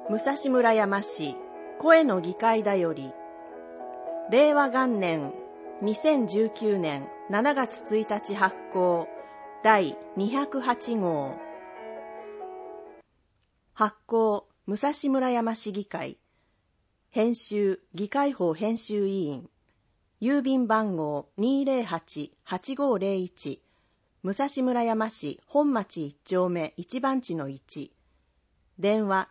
武蔵村山市声の議会だより、令和元年2019年7月1日発行第208号。発行武蔵村山市議会。編集議会法編集委員。郵便番号 208-8501。武蔵村山市本町1丁目1番地の1。電話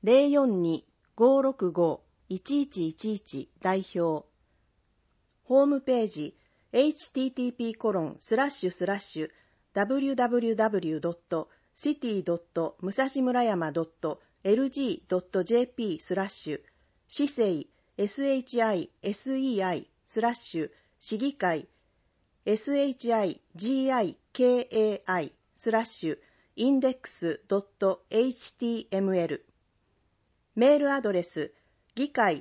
042-565-1111 代表。ホームページ http://www.city.musashimurayama.lg.jp/ 市政 SHISEI/ 市議会 SHIGIKAI/ インデックス .html メールアドレス議会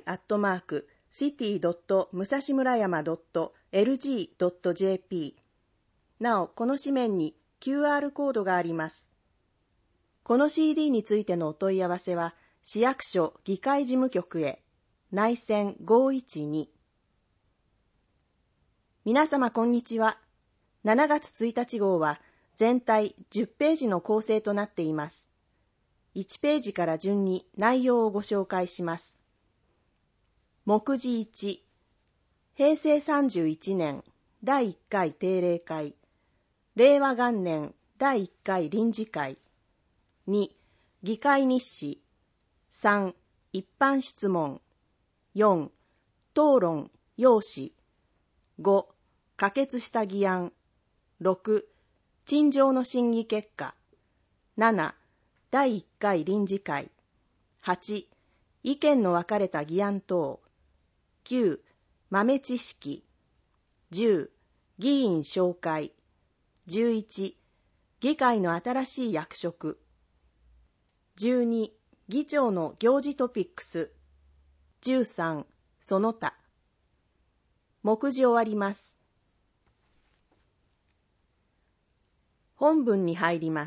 @city.musashimurayama.lg.jp なお、この紙面に QR コードがあります。この CD についてのお問い合わせは、市役所議会事務局へ、内線512。皆様こんにちは。7月1日号は全体10ページの構成となっています。1ページから順に内容をご紹介します。目次1、平成31年第1回定例会、令和元年第1回臨時会、2、議会日誌、3、一般質問、4、討論、要旨、5、可決した議案、6、陳情の審議結果、7、第1回臨時会、8、意見の分かれた議案等、9、豆知識、10、議員紹介、11、議会の新しい役職、12、議長の行事トピックス、13、その他。目次終わります。本文に入ります。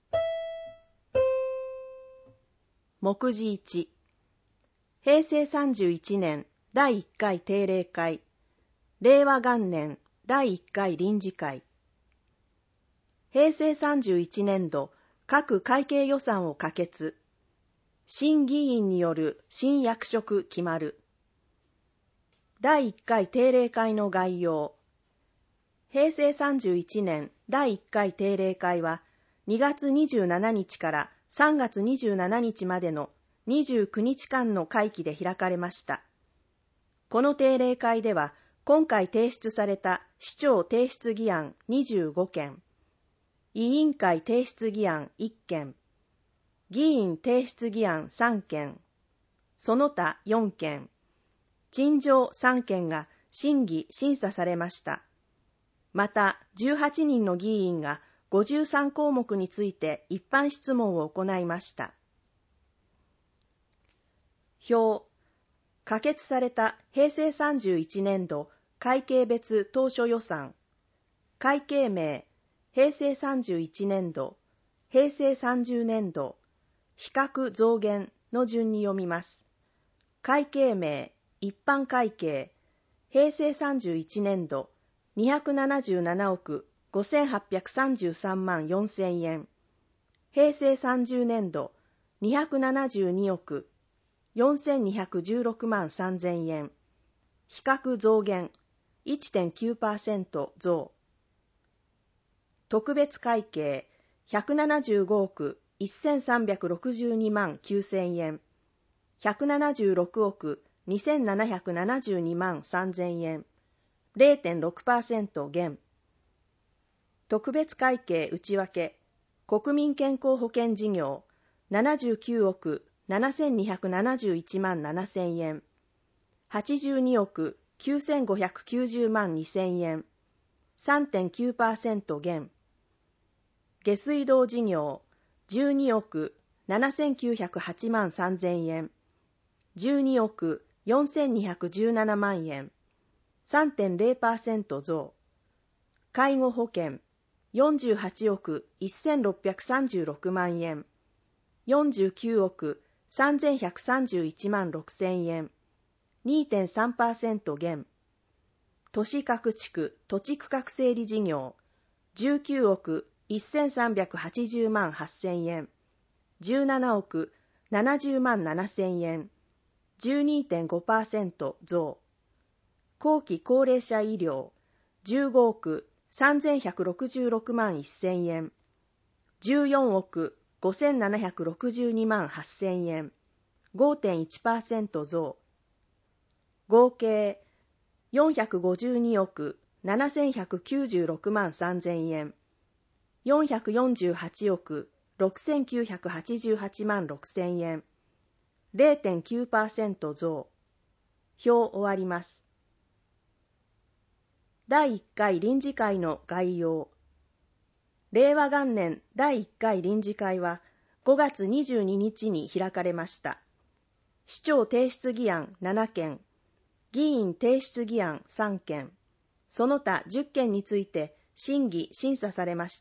目次1、平成31年第1回定例会、令和元年第1回臨時会。平成31年度各会計予算を可決。新議員による新役職決まる。第1回定例会の概要。平成31年第1回定例会は2月27日から3月27日までの29日間の会期で開かれました。この定例会では今回提出された市長提出議案25件、委員会提出議案1件、議員提出議案3件、その他4件、陳情3件が審議・審査されました。また、18人の議員が53項目について一般質問を行いました。表、可決された平成31年度会計別当初予算、会計名、平成31年度、平成30年度、比較増減の順に読みます。会計名、一般会計、平成31年度、277億5833万4000円。平成30年度、272億4216万3000円。比較増減 1.9% 増。特別会計、175億1362万9000円。176億2772万3000円。0.6% 減。特別会計内訳、国民健康保険事業、79億7271万7000円。82億9590万2000円。3.9% 減。下水道事業、12億7908万3000円。12億4217万円。3.0% 増。介護保険、48億1636万円。49億 3131万6000円、2.3% 減。都市各地区土地区画整理事業、19億1380万8000円、17億70万7000円、12.5% 増。後期高齢者医療、15億3166万1000円、14億5762万8000円、5.1% 増。合計452億7196万3000円、448億6988万6000円、0.9% 増。表終わります。第1回臨時会の概要。令和元年第1回臨時会は5月22日に開かれました。市長提出議案7件、議員提出議案3件、その他10件について審議・審査されました。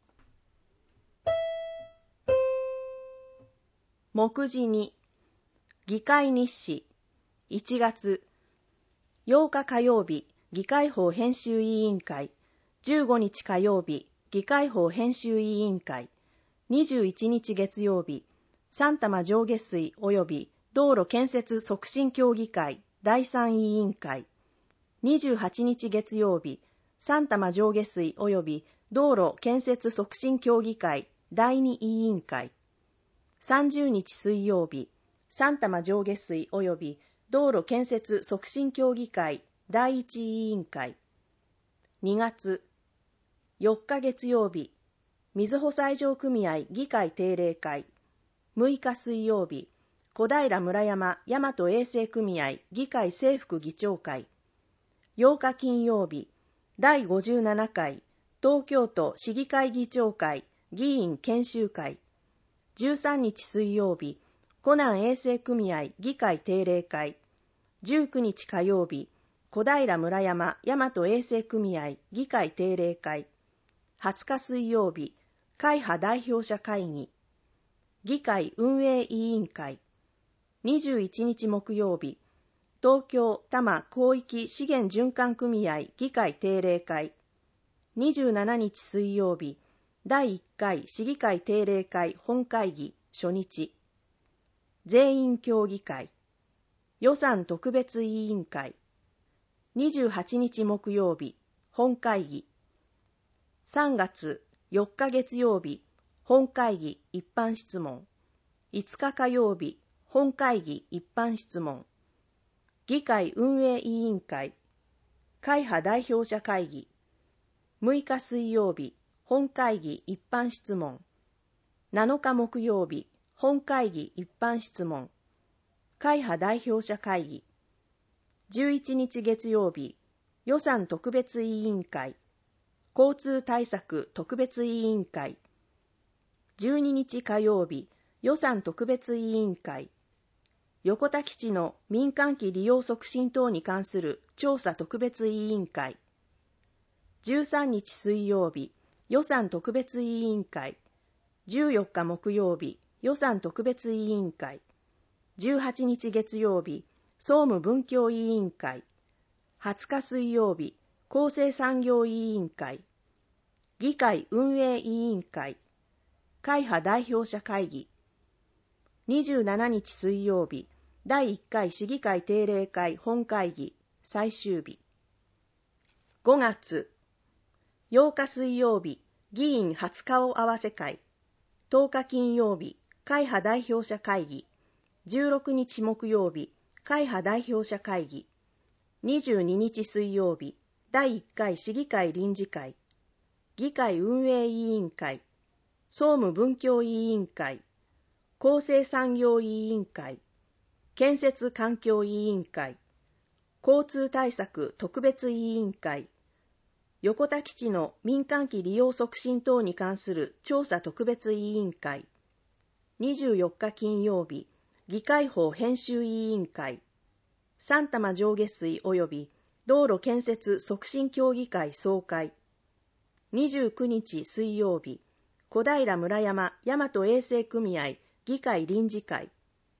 目次2、議会日誌、1月、8日火曜日、議会法編集委員会、15日火曜日、議会法編集委員会、21日月曜日、三多摩上下水及び道路建設促進協議会第3委員会、28日月曜日、三多摩上下水及び道路建設促進協議会第2委員会、30日水曜日、三多摩上下水及び道路建設促進協議会第1委員会、2月、4日月曜日、水保西条組合議会定例会、6日水曜日、小平村山大和衛生組合議会正副議長会、8日金曜日、第57回東京都市議会議長会議員研修会、13日水曜日、湖南衛生組合議会定例会、19日火曜日、小平村山大和衛生組合議会定例会、20日水曜日、会派代表者会議、議会運営委員会、21日木曜日、東京多摩広域資源循環組合議会定例会、27日水曜日、第1回市議会定例会本会議初日、全員協議会、予算特別委員会、28日木曜日、本会議、3月4日月曜日、本会議一般質問、5日火曜日、本会議一般質問、議会運営委員会、会派代表者会議、6日水曜日、本会議一般質問、7日木曜日、本会議一般質問、会派代表者会議、11日月曜日、予算特別委員会、交通対策特別委員会、12日火曜日、予算特別委員会、横田基地の民間機利用促進等に関する調査特別委員会、13日水曜日、予算特別委員会、14日木曜日、予算特別委員会、18日月曜日、総務文教委員会、20日水曜日、厚生産業委員会、議会運営委員会、会派代表者会議、27日水曜日、第1回市議会定例会本会議最終日。5月、8日水曜日、議員初顔合わせ会、10日金曜日、会派代表者会議、16日木曜日、会派代表者会議、22日水曜日、第1回市議会臨時会、議会運営委員会、総務文教委員会、厚生産業委員会、建設環境委員会、交通対策特別委員会、横田基地の民間機利用促進等に関する調査特別委員会、24日金曜日、議会法編集委員会、三多摩上下水及び道路建設促進協議会総会、29日水曜日、小平村山大和衛生組合議会臨時会、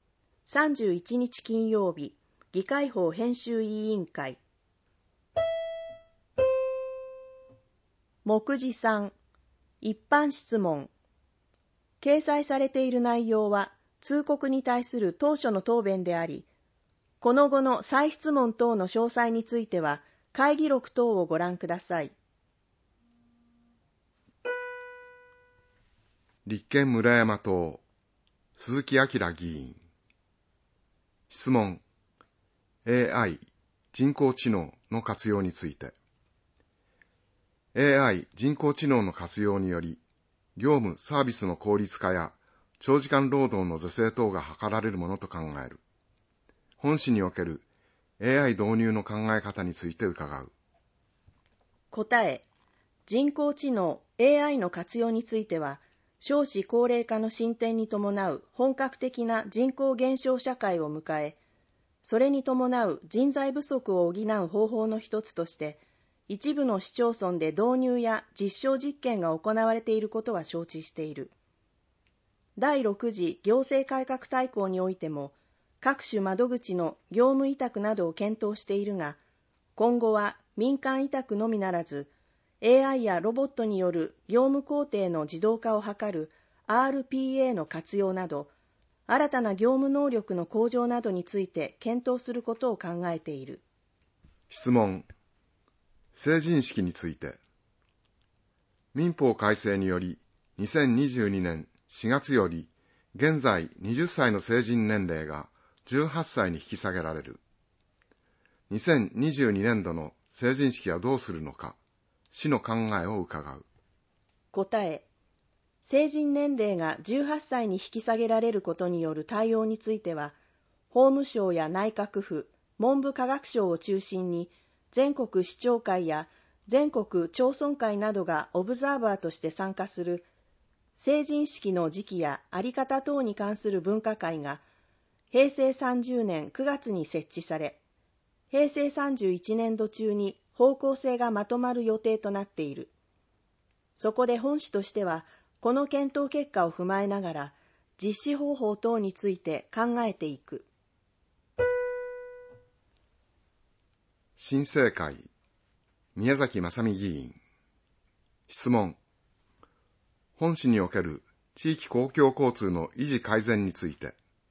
31日金曜日、議会法編集委員会。目次3、一般質問。掲載されている内容は通告に対する当初の答弁であり、この後の再質問等の詳細については会議録等をご覧ください。 立憲村山党、鈴木明議員。質問。AI、人工知能の活用について。AI、人工知能の活用により、業務・サービスの効率化や長時間労働の是正等が図られるものと考える。本誌における AI 導入の考え方について伺う。 答え。人工知能 AI の活用については、少子高齢化の進展に伴う本格的な人口減少社会を迎え、それに伴う人材不足を補う方法の一つとして、一部の市町村で導入や実証実験が行われていることは承知している。第6次行政改革大綱においても、各種窓口の業務委託などを検討しているが、今後は民間委託のみならず、AI やロボットによる業務工程の自動化を図る RPA の活用など、新たな業務能力の向上などについて検討することを考えている。 質問。成人式について。民法改正により、2022年4月より、現在20歳の成人年齢が18歳に引き下げられる。2022年度の成人式はどうするのか、市の考えを伺う。 答え。成人年齢が18歳に引き下げられることによる対応については、法務省や内閣府、文部科学省を中心に、全国市長会や全国町村会などがオブザーバーとして参加する成人式の時期や在り方等に関する分科会が平成30年9月に設置され、平成31年度中に方向性がまとまる予定となっている。そこで本市としては、この検討結果を踏まえながら、実施方法等について考えていく。 新政会、宮崎正美議員。質問。本市における地域公共交通の維持改善について。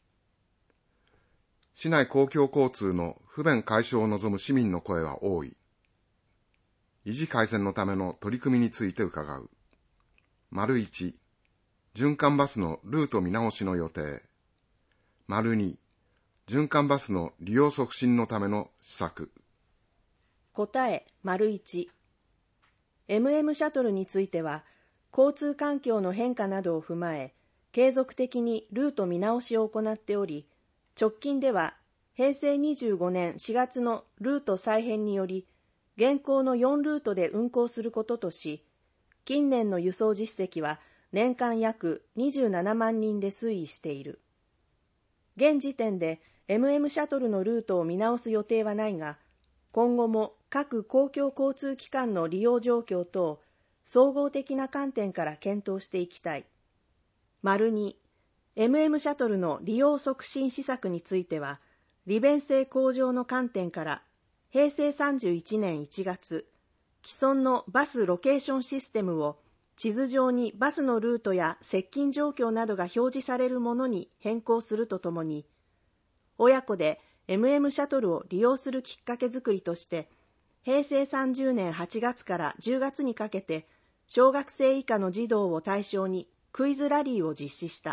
市内公共交通の不便解消を望む市民の声は多い。維持改善のための取り組みについて伺う。1、循環バスのルート見直しの予定。2、循環バスの利用促進のための施策。 答え。1、MM シャトルについては、交通環境の変化などを踏まえ、継続的にルート見直しを行っており、直近では平成25年4月のルート再編により、現行の4ルートで運行することとし、近年の輸送実績は年間約27万人で推移している。現時点で MM シャトルのルートを見直す予定はないが、今後も各公共交通機関の利用状況等、総合的な観点から検討していきたい。2、MM シャトルの利用促進施策については、利便性向上の観点から、平成31年1月、既存のバスロケーションシステムを地図上にバスのルートや接近状況などが表示されるものに変更するとともに、親子でMM シャトルを利用するきっかけづくりとして、平成30年8月から10月にかけて、小学生以下の児童を対象にクイズラリーを実施した。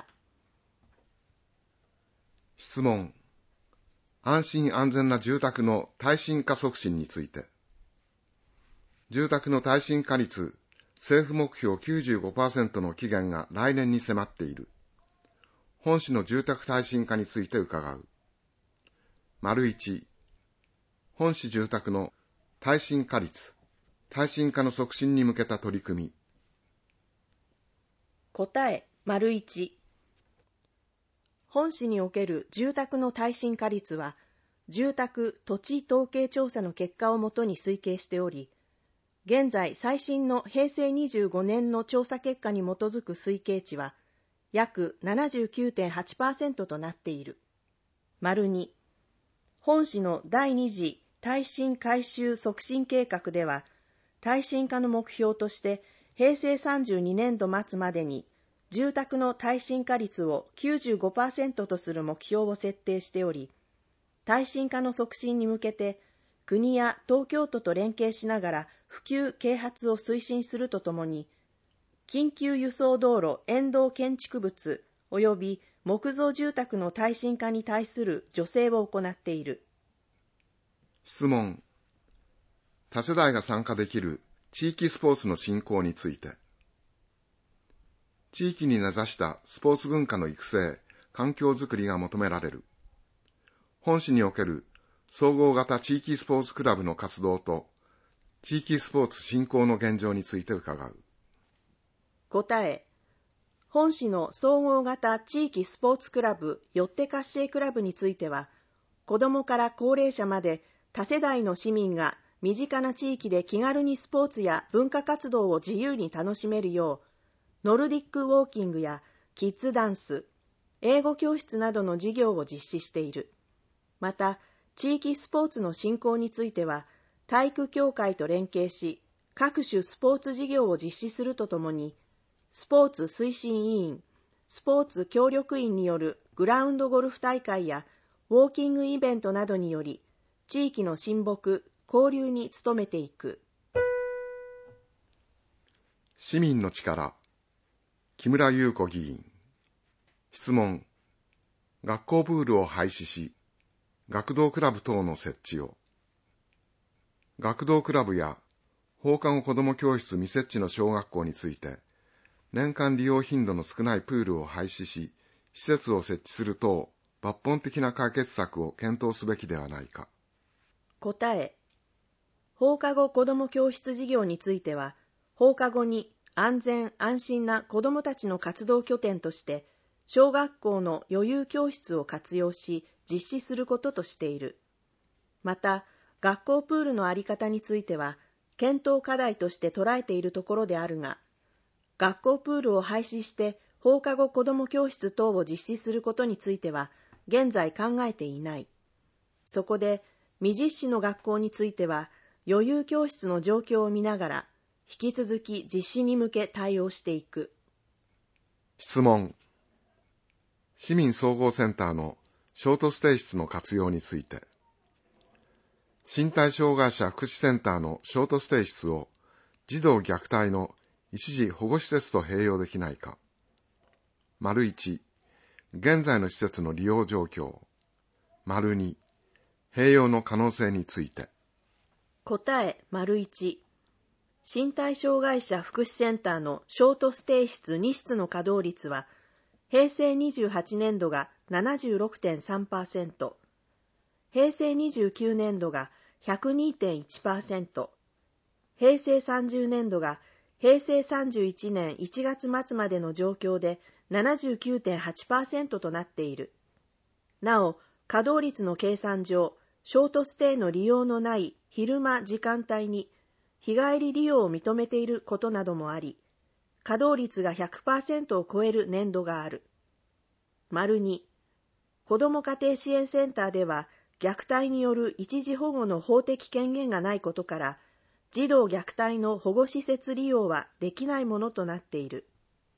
質問。安心安全な住宅の耐震化促進について。住宅の耐震化率、政府目標 95% の期限が来年に迫っている。本市の住宅耐震化について伺う。1、本市住宅の耐震化率、耐震化の促進に向けた取り組み。 答え。1、本市における住宅の耐震化率は、住宅土地統計調査の結果をもとに推計しており、現在最新の平成25年の調査結果に基づく推計値は、約 79.8% となっている。 2、本市の第2次耐震改修促進計画では、耐震化の目標として平成32年度末までに住宅の耐震化率を 95% とする目標を設定しており、耐震化の促進に向けて国や東京都と連携しながら普及啓発を推進するとともに、緊急輸送道路沿道建築物及び木造住宅の耐震化に対する助成を行っている。 質問。多世代が参加できる地域スポーツの振興について。地域に根ざしたスポーツ文化の育成、環境づくりが求められる。本市における総合型地域スポーツクラブの活動と地域スポーツ振興の現状について伺う。 答え。本市の総合型地域スポーツクラブよって活性クラブについては、子どもから高齢者まで多世代の市民が身近な地域で気軽にスポーツや文化活動を自由に楽しめるよう、ノルディックウォーキングやキッズダンス、英語教室などの事業を実施している。また、地域スポーツの振興については、体育協会と連携し、各種スポーツ事業を実施するとともに、スポーツ推進委員、スポーツ協力員によるグラウンドゴルフ大会やウォーキングイベントなどにより、地域の親睦、交流に努めていく。 市民の力。木村裕子議員。質問。学校プールを廃止し、学童クラブ等の設置を。学童クラブや放課後子ども教室未設置の小学校について、年間利用頻度の少ないプールを廃止し、施設を設置する等、抜本的な解決策を検討すべきではないか。 答え。放課後子ども教室事業については、放課後に安全安心な子どもたちの活動拠点として、小学校の余裕教室を活用し、実施することとしている。また、学校プールの在り方については、検討課題として捉えているところであるが、学校プールを廃止して放課後子ども教室等を実施することについては、現在考えていない。そこで、未実施の学校については、余裕教室の状況を見ながら、引き続き実施に向け対応していく。 質問。市民総合センターのショートステイ室の活用について。身体障害者福祉センターのショートステイ室を児童虐待の一時保護施設と併用できないか。1、現在の施設の利用状況。2、併用の可能性について。 答え。1、身体障害者福祉センターのショートステイ室2室の稼働率は、平成28年度が 76.3%、平成29年度が 102.1%、平成30年度が平成31年1月末までの状況で 79.8% となっている。なお、稼働率の計算上、ショートステイの利用のない昼間時間帯に日帰り利用を認めていることなどもあり、稼働率が 100% を超える年度がある。2、子ども家庭支援センターでは虐待による一時保護の法的権限がないことから、児童虐待の保護施設利用はできないものとなっている。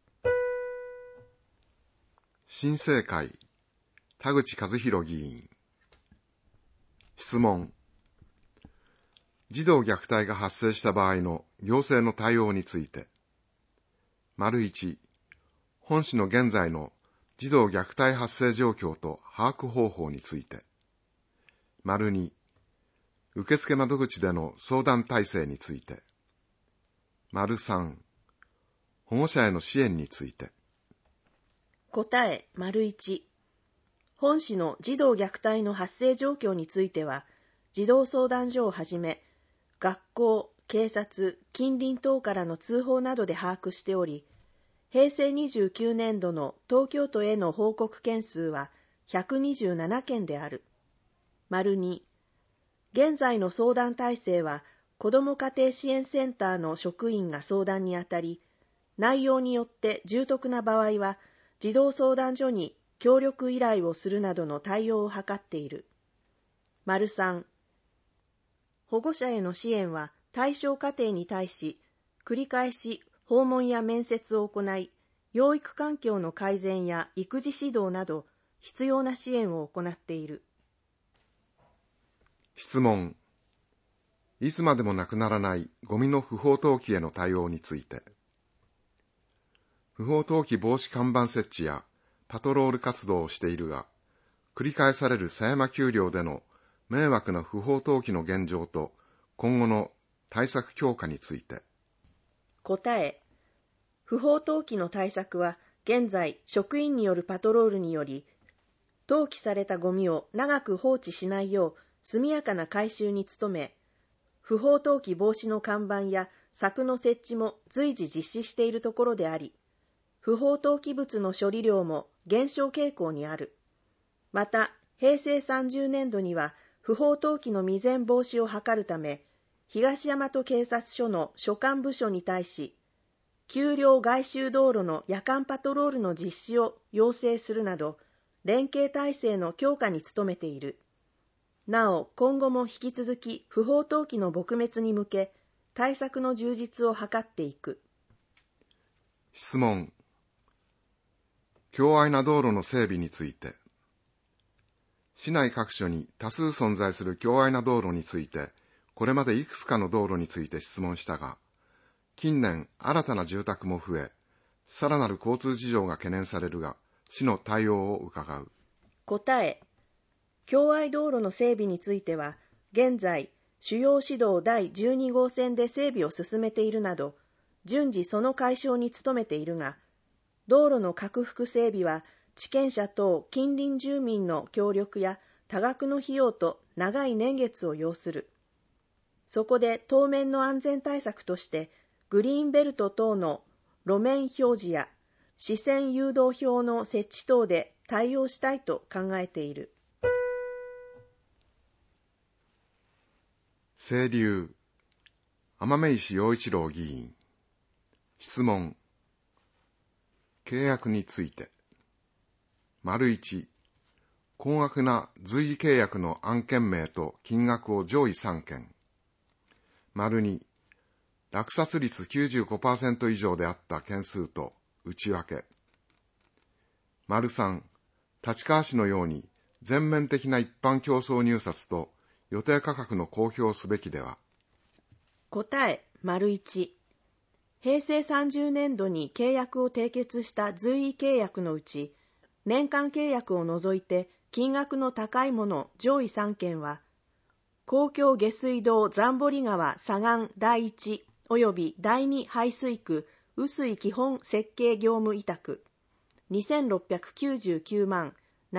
新生会、田口和弘議員。質問。児童虐待が発生した場合の行政の対応について。1、本市の現在の児童虐待発生状況と把握方法について。2、受付窓口での相談体制について。3、保護者への支援について。 答え。1、本市の児童虐待の発生状況については、児童相談所をはじめ、学校、警察、近隣等からの通報などで把握しており、平成29年度の東京都への報告件数は127件である。2、現在の相談体制は、子ども家庭支援センターの職員が相談にあたり、内容によって重篤な場合は、児童相談所に協力依頼をするなどの対応を図っている。3、保護者への支援は対象家庭に対し、繰り返し訪問や面接を行い、養育環境の改善や育児指導など必要な支援を行っている。 質問。いつまでもなくならないゴミの不法投棄への対応について。不法投棄防止看板設置やパトロール活動をしているが、繰り返される狭山丘陵での迷惑な不法投棄の現状と今後の対策強化について。 答え。不法投棄の対策は現在職員によるパトロールにより、投棄されたゴミを長く放置しないよう速やかな回収に努め、不法投棄防止の看板や柵の設置も随時実施しているところであり、不法投棄物の処理量も減少傾向にある。また、平成30年度には不法投棄の未然防止を図るため、東大和警察署の所管部署に対し、丘陵外周道路の夜間パトロールの実施を要請するなど、連携体制の強化に努めている。なお、今後も引き続き不法投棄の撲滅に向け、対策の充実を図っていく。 質問。狭隘な道路の整備について。市内各所に多数存在する狭隘な道路について、これまでいくつかの道路について質問したが、近年新たな住宅も増え、さらなる交通事情が懸念されるが、市の対応を伺う。 答え。狭隘道路の整備については、現在、主要市道第12号線で整備を進めているなど、順次その解消に努めているが、道路の拡幅整備は、地権者等近隣住民の協力や多額の費用と長い年月を要する。そこで当面の安全対策として、グリーンベルト等の路面表示や視線誘導標の設置等で対応したいと考えている。 清流、天女石陽一郎議員。質問。契約について。1、高額な随意契約の案件名と金額を上位3件。2、落札率 95% 以上であった件数と内訳。3、立川市のように全面的な一般競争入札と予定価格の公表すべきでは。 答え。1、平成30年度に契約を締結した随意契約のうち、年間契約を除いて金額の高いもの上位3件は、公共下水道残堀川左岸第1及び第2排水区雨水基本設計業務委託、2699万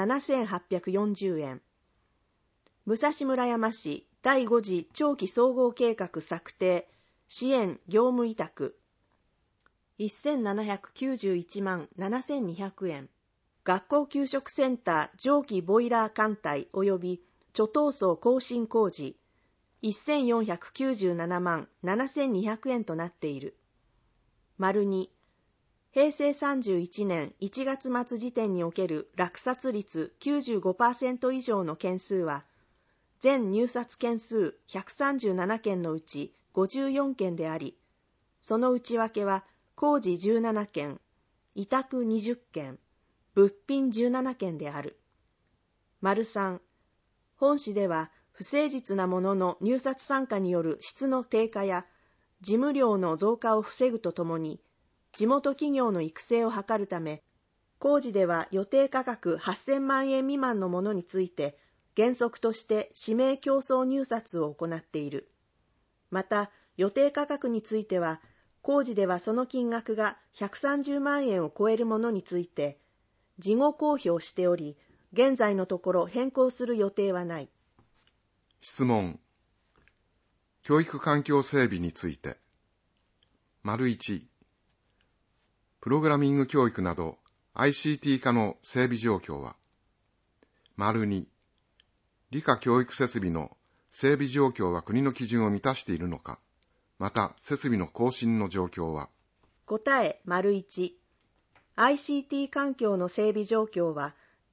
7840円。武蔵村山市第5次長期総合計画策定支援業務委託、1791万7200円。学校給食センター蒸気ボイラー艦隊及び貯湯槽更新工事、1497万7200円となっている。2、平成31年1月末時点における落札率 95% 以上の件数は、全入札件数137件のうち54件であり、その内訳は工事17件、委託20件、物品17件である。3、本市では不誠実なものの入札参加による質の低下や事務量の増加を防ぐとともに、地元企業の育成を図るため、工事では予定価格8000万円未満のものについて、原則として指名競争入札を行っている。また、予定価格については、工事ではその金額が130万円を超えるものについて、事後公表しており、現在のところ変更する予定はない。 質問。教育環境整備について。1、プログラミング教育など ICT 化の整備状況は。2、理科教育設備の整備状況は国の基準を満たしているのか、また設備の更新の状況は。 答え。1、ICT 環境の整備状況は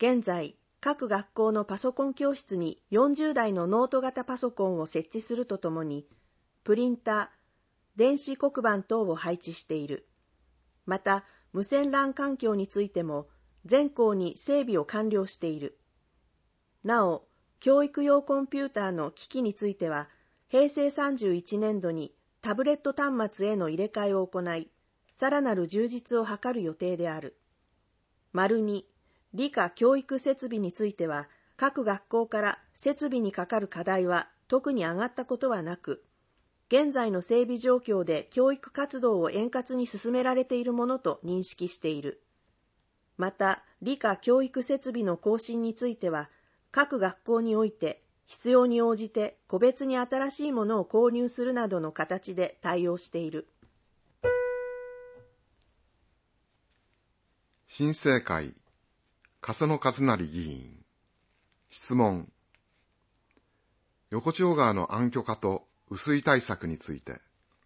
現在、各学校のパソコン教室に40台のノート型パソコンを設置するとともに、プリンター、電子黒板等を配置している。また、無線 LAN 環境についても、全校に整備を完了している。なお、教育用コンピューターの機器については、平成31年度にタブレット端末への入れ替えを行い、さらなる充実を図る予定である。2、理科教育設備については、各学校から設備にかかる課題は特に上がったことはなく、現在の整備状況で教育活動を円滑に進められているものと認識している。また、理科教育設備の更新については、各学校において必要に応じて個別に新しいものを購入するなどの形で対応している。 新政会、笠野和成議員。質問。横丁川の暗渠化と雨水対策について。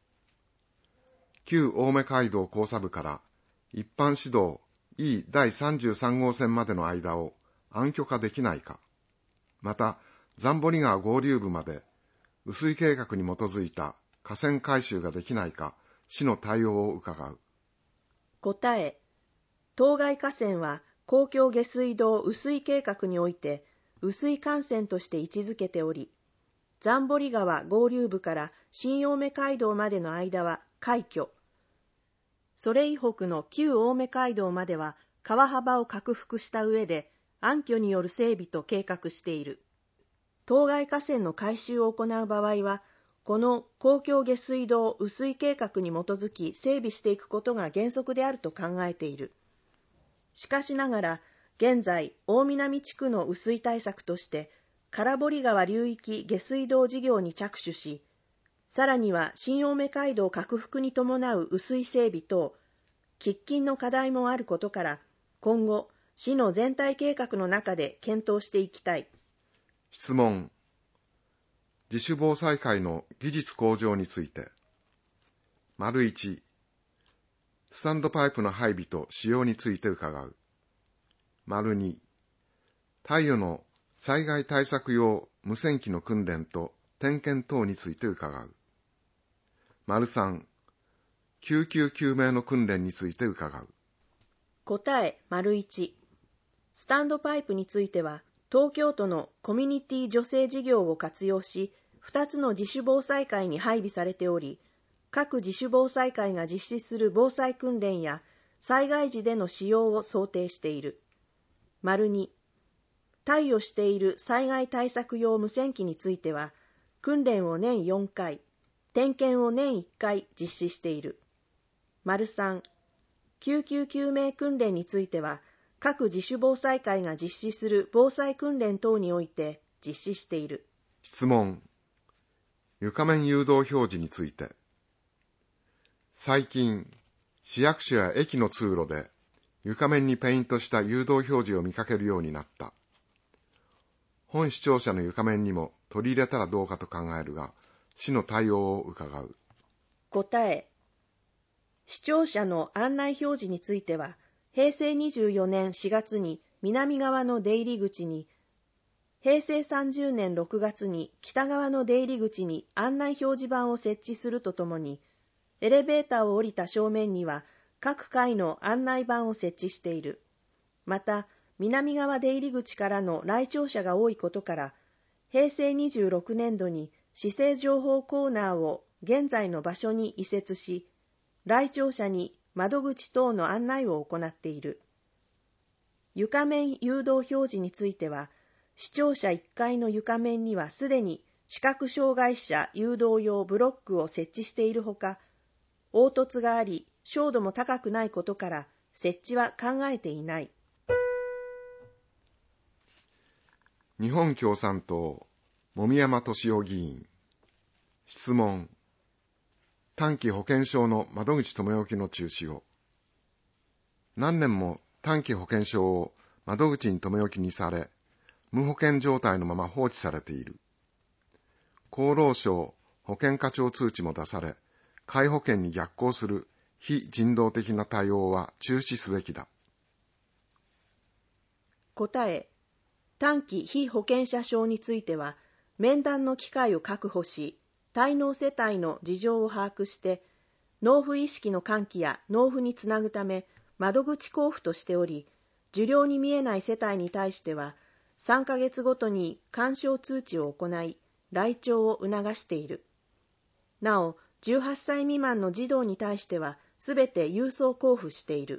旧青梅街道交差部から一般市道 E 第33号線までの間を暗渠化できないか。また、残堀川合流部まで雨水計画に基づいた河川改修ができないか、市の対応を伺う。 答え、当該河川は公共下水道雨水計画において雨水幹線として位置づけており、残堀川合流部から新青梅街道までの間は開渠。それ以北の旧青梅街道までは川幅を拡幅した上で暗渠による整備と計画している。当該河川の改修を行う場合は、この公共下水道雨水計画に基づき整備していくことが原則であると考えている。しかしながら、現在、大南地区の雨水対策として、唐堀川流域下水道事業に着手し、さらには新青梅街道拡幅に伴う雨水整備等、喫緊の課題もあることから、今後、市の全体計画の中で検討していきたい。 質問。自主防災会の技術向上について。1、スタンドパイプの配備と使用について伺う。2、貸与の災害対策用無線機の訓練と点検等について伺う。3、救急救命の訓練について伺う。 答え、1、スタンドパイプについては、東京都のコミュニティ助成事業を活用し、2つの自主防災会に配備されており、各自主防災会が実施する防災訓練や災害時での使用を想定している。2、貸与している災害対策用無線機については、訓練を年4回、点検を年1回実施している。3、救急救命訓練については、各自主防災会が実施する防災訓練等において実施している。 質問。床面誘導表示について。最近、市役所や駅の通路で床面にペイントした誘導表示を見かけるようになった。本市庁舎の床面にも取り入れたらどうかと考えるが、市の対応を伺う。 答え、市庁舎の案内表示については、平成24年4月に南側の出入り口に、平成30年6月に北側の出入り口に案内表示板を設置するとともに、エレベーターを降りた正面には各階の案内板を設置している。また、南側出入り口からの来庁者が多いことから、平成26年度に市政情報コーナーを現在の場所に移設し、来庁者に窓口等の案内を行っている。床面誘導表示については、市庁舎1階の床面にはすでに視覚障害者誘導用ブロックを設置しているほか、凹凸があり、照度も高くないことから設置は考えていない。 日本共産党、籾山敏夫議員。質問。短期保険証の窓口留め置きの中止を。何年も短期保険証を窓口に留め置きにされ、無保険状態のまま放置されている。厚労省保険課長通知も出され、皆保険に逆行する非人道的な対応は中止すべきだ。 答え、短期被保険者証については、面談の機会を確保し、滞納世帯の事情を把握して、納付意識の喚起や納付につなぐため、窓口交付としており、受領に見えない世帯に対しては、3ヶ月ごとに勧奨通知を行い、来庁を促している。なお、18歳未満の児童に対しては、すべて郵送交付している。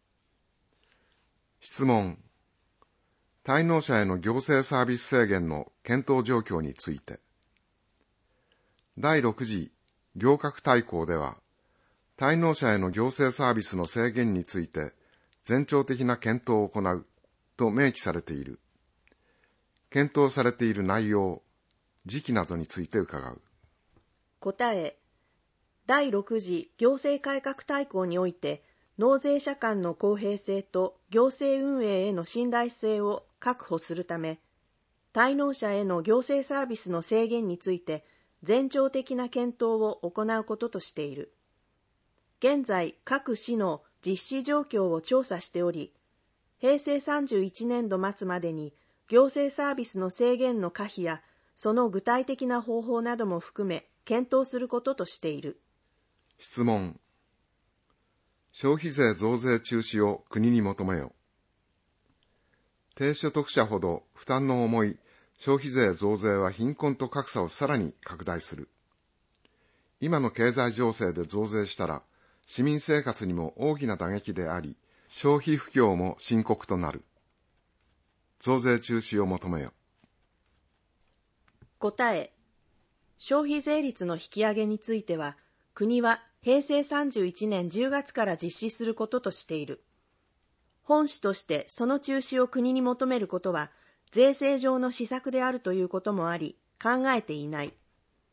質問。滞納者への行政サービス制限の検討状況について。第6次行革大綱では、滞納者への行政サービスの制限について、前兆的な検討を行うと明記されている。検討されている内容、時期などについて伺う。 答え、第6次行政改革大綱において、納税者間の公平性と行政運営への信頼性を確保するため、滞納者への行政サービスの制限について、前兆的な検討を行うこととしている。現在、各市の実施状況を調査しており、平成31年度末までに行政サービスの制限の可否や、その具体的な方法なども含め、検討することとしている。 質問。消費税増税中止を国に求めよ。低所得者ほど負担の重い消費税増税は貧困と格差をさらに拡大する。今の経済情勢で増税したら、市民生活にも大きな打撃であり、消費不況も深刻となる。増税中止を求めよ。 答え、消費税率の引き上げについては、国は平成31年10月から実施することとしている。本旨としてその中止を国に求めることは、税制上の施策であるということもあり、考えていない。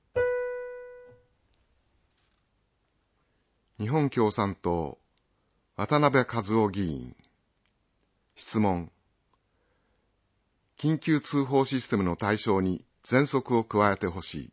日本共産党、渡辺和夫議員。質問。緊急通報システムの対象に喘息を加えてほしい。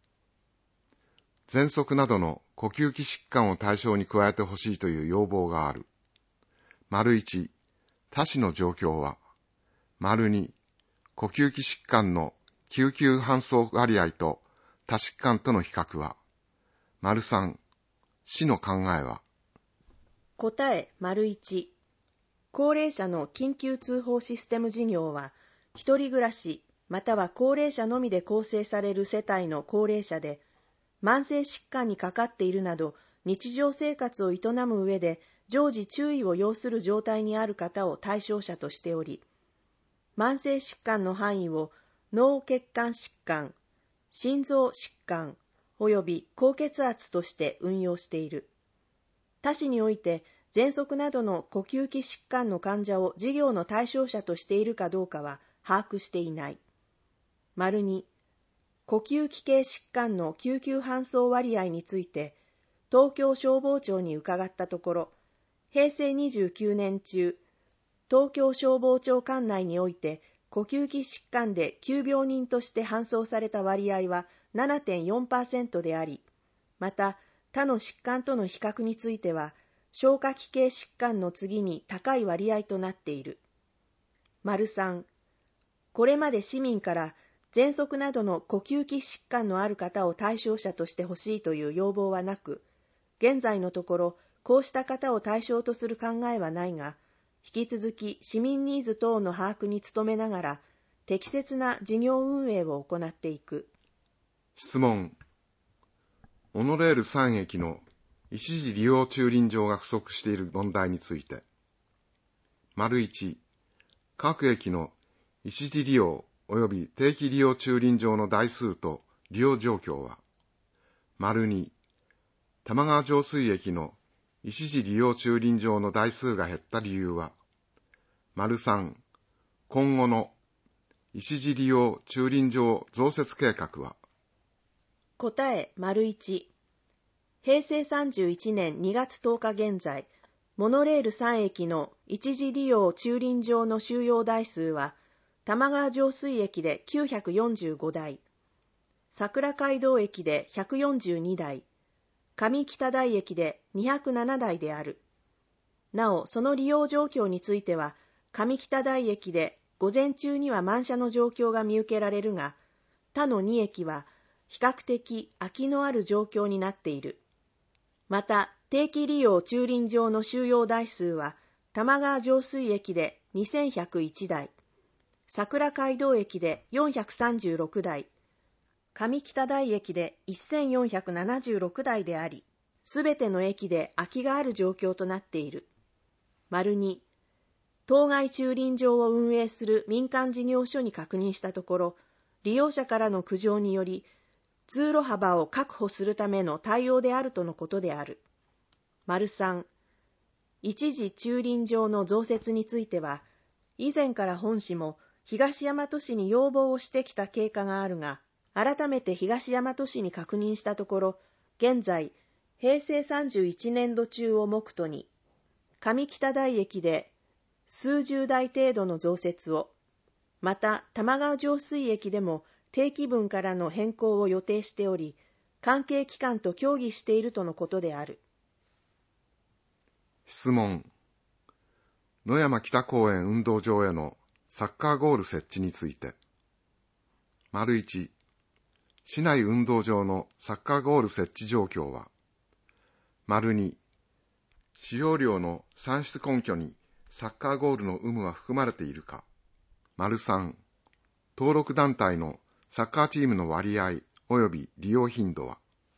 喘息などの呼吸器疾患を対象に加えてほしいという要望がある。1、他市の状況は。2、呼吸器疾患の救急搬送割合と他疾患との比較は。3、市の考えは。 答え、1、高齢者の緊急通報システム事業は、一人暮らしまたは高齢者のみで構成される世帯の高齢者で、慢性疾患にかかっているなど、日常生活を営む上で常時注意を要する状態にある方を対象者としており、慢性疾患の範囲を脳血管疾患、心臓疾患及び高血圧として運用している。他市において、喘息などの呼吸器疾患の患者を事業の対象者としているかどうかは把握していない。2、呼吸器系疾患の救急搬送割合について、東京消防庁に伺ったところ、平成29年中、東京消防庁管内において、呼吸器疾患で急病人として搬送された割合は 7.4% であり、また他の疾患との比較については、消化器系疾患の次に高い割合となっている。3、これまで市民から喘息などの呼吸器疾患のある方を対象者としてほしいという要望はなく、現在のところこうした方を対象とする考えはないが、引き続き市民ニーズ等の把握に努めながら、適切な事業運営を行っていく。 質問。モノレール3駅の一時利用駐輪場が不足している問題について。1、各駅の一時利用及び定期利用駐輪場の台数と利用状況は。2、玉川上水駅の一時利用駐輪場の台数が減った理由は。3、今後の一時利用駐輪場増設計画は。 答え、1、平成31年2月10日現在、モノレール3駅の一時利用駐輪場の収容台数は、玉川上水駅で945台、桜街道駅で142台、上北台駅で207台である。なお、その利用状況については、上北台駅で午前中には満車の状況が見受けられるが、他の2駅は比較的空きのある状況になっている。また、定期利用駐輪場の収容台数は、玉川上水駅で2101台、桜街道駅で436台、上北台駅で1476台であり、すべての駅で空きがある状況となっている。2、当該駐輪場を運営する民間事業所に確認したところ、利用者からの苦情により、通路幅を確保するための対応であるとのことである。3、一時駐輪場の増設については、以前から本市も東大和市に要望をしてきた経過があるが、改めて東大和市に確認したところ、現在、平成31年度中を目途に、上北台駅で数十台程度の増設を、また玉川上水駅でも定期分からの変更を予定しており、関係機関と協議しているとのことである。 質問。野山北公園運動場へのサッカーゴール設置について。1、市内運動場のサッカーゴール設置状況は。2、使用料の算出根拠にサッカーゴールの有無は含まれているか。3、登録団体のサッカーチームの割合及び利用頻度は。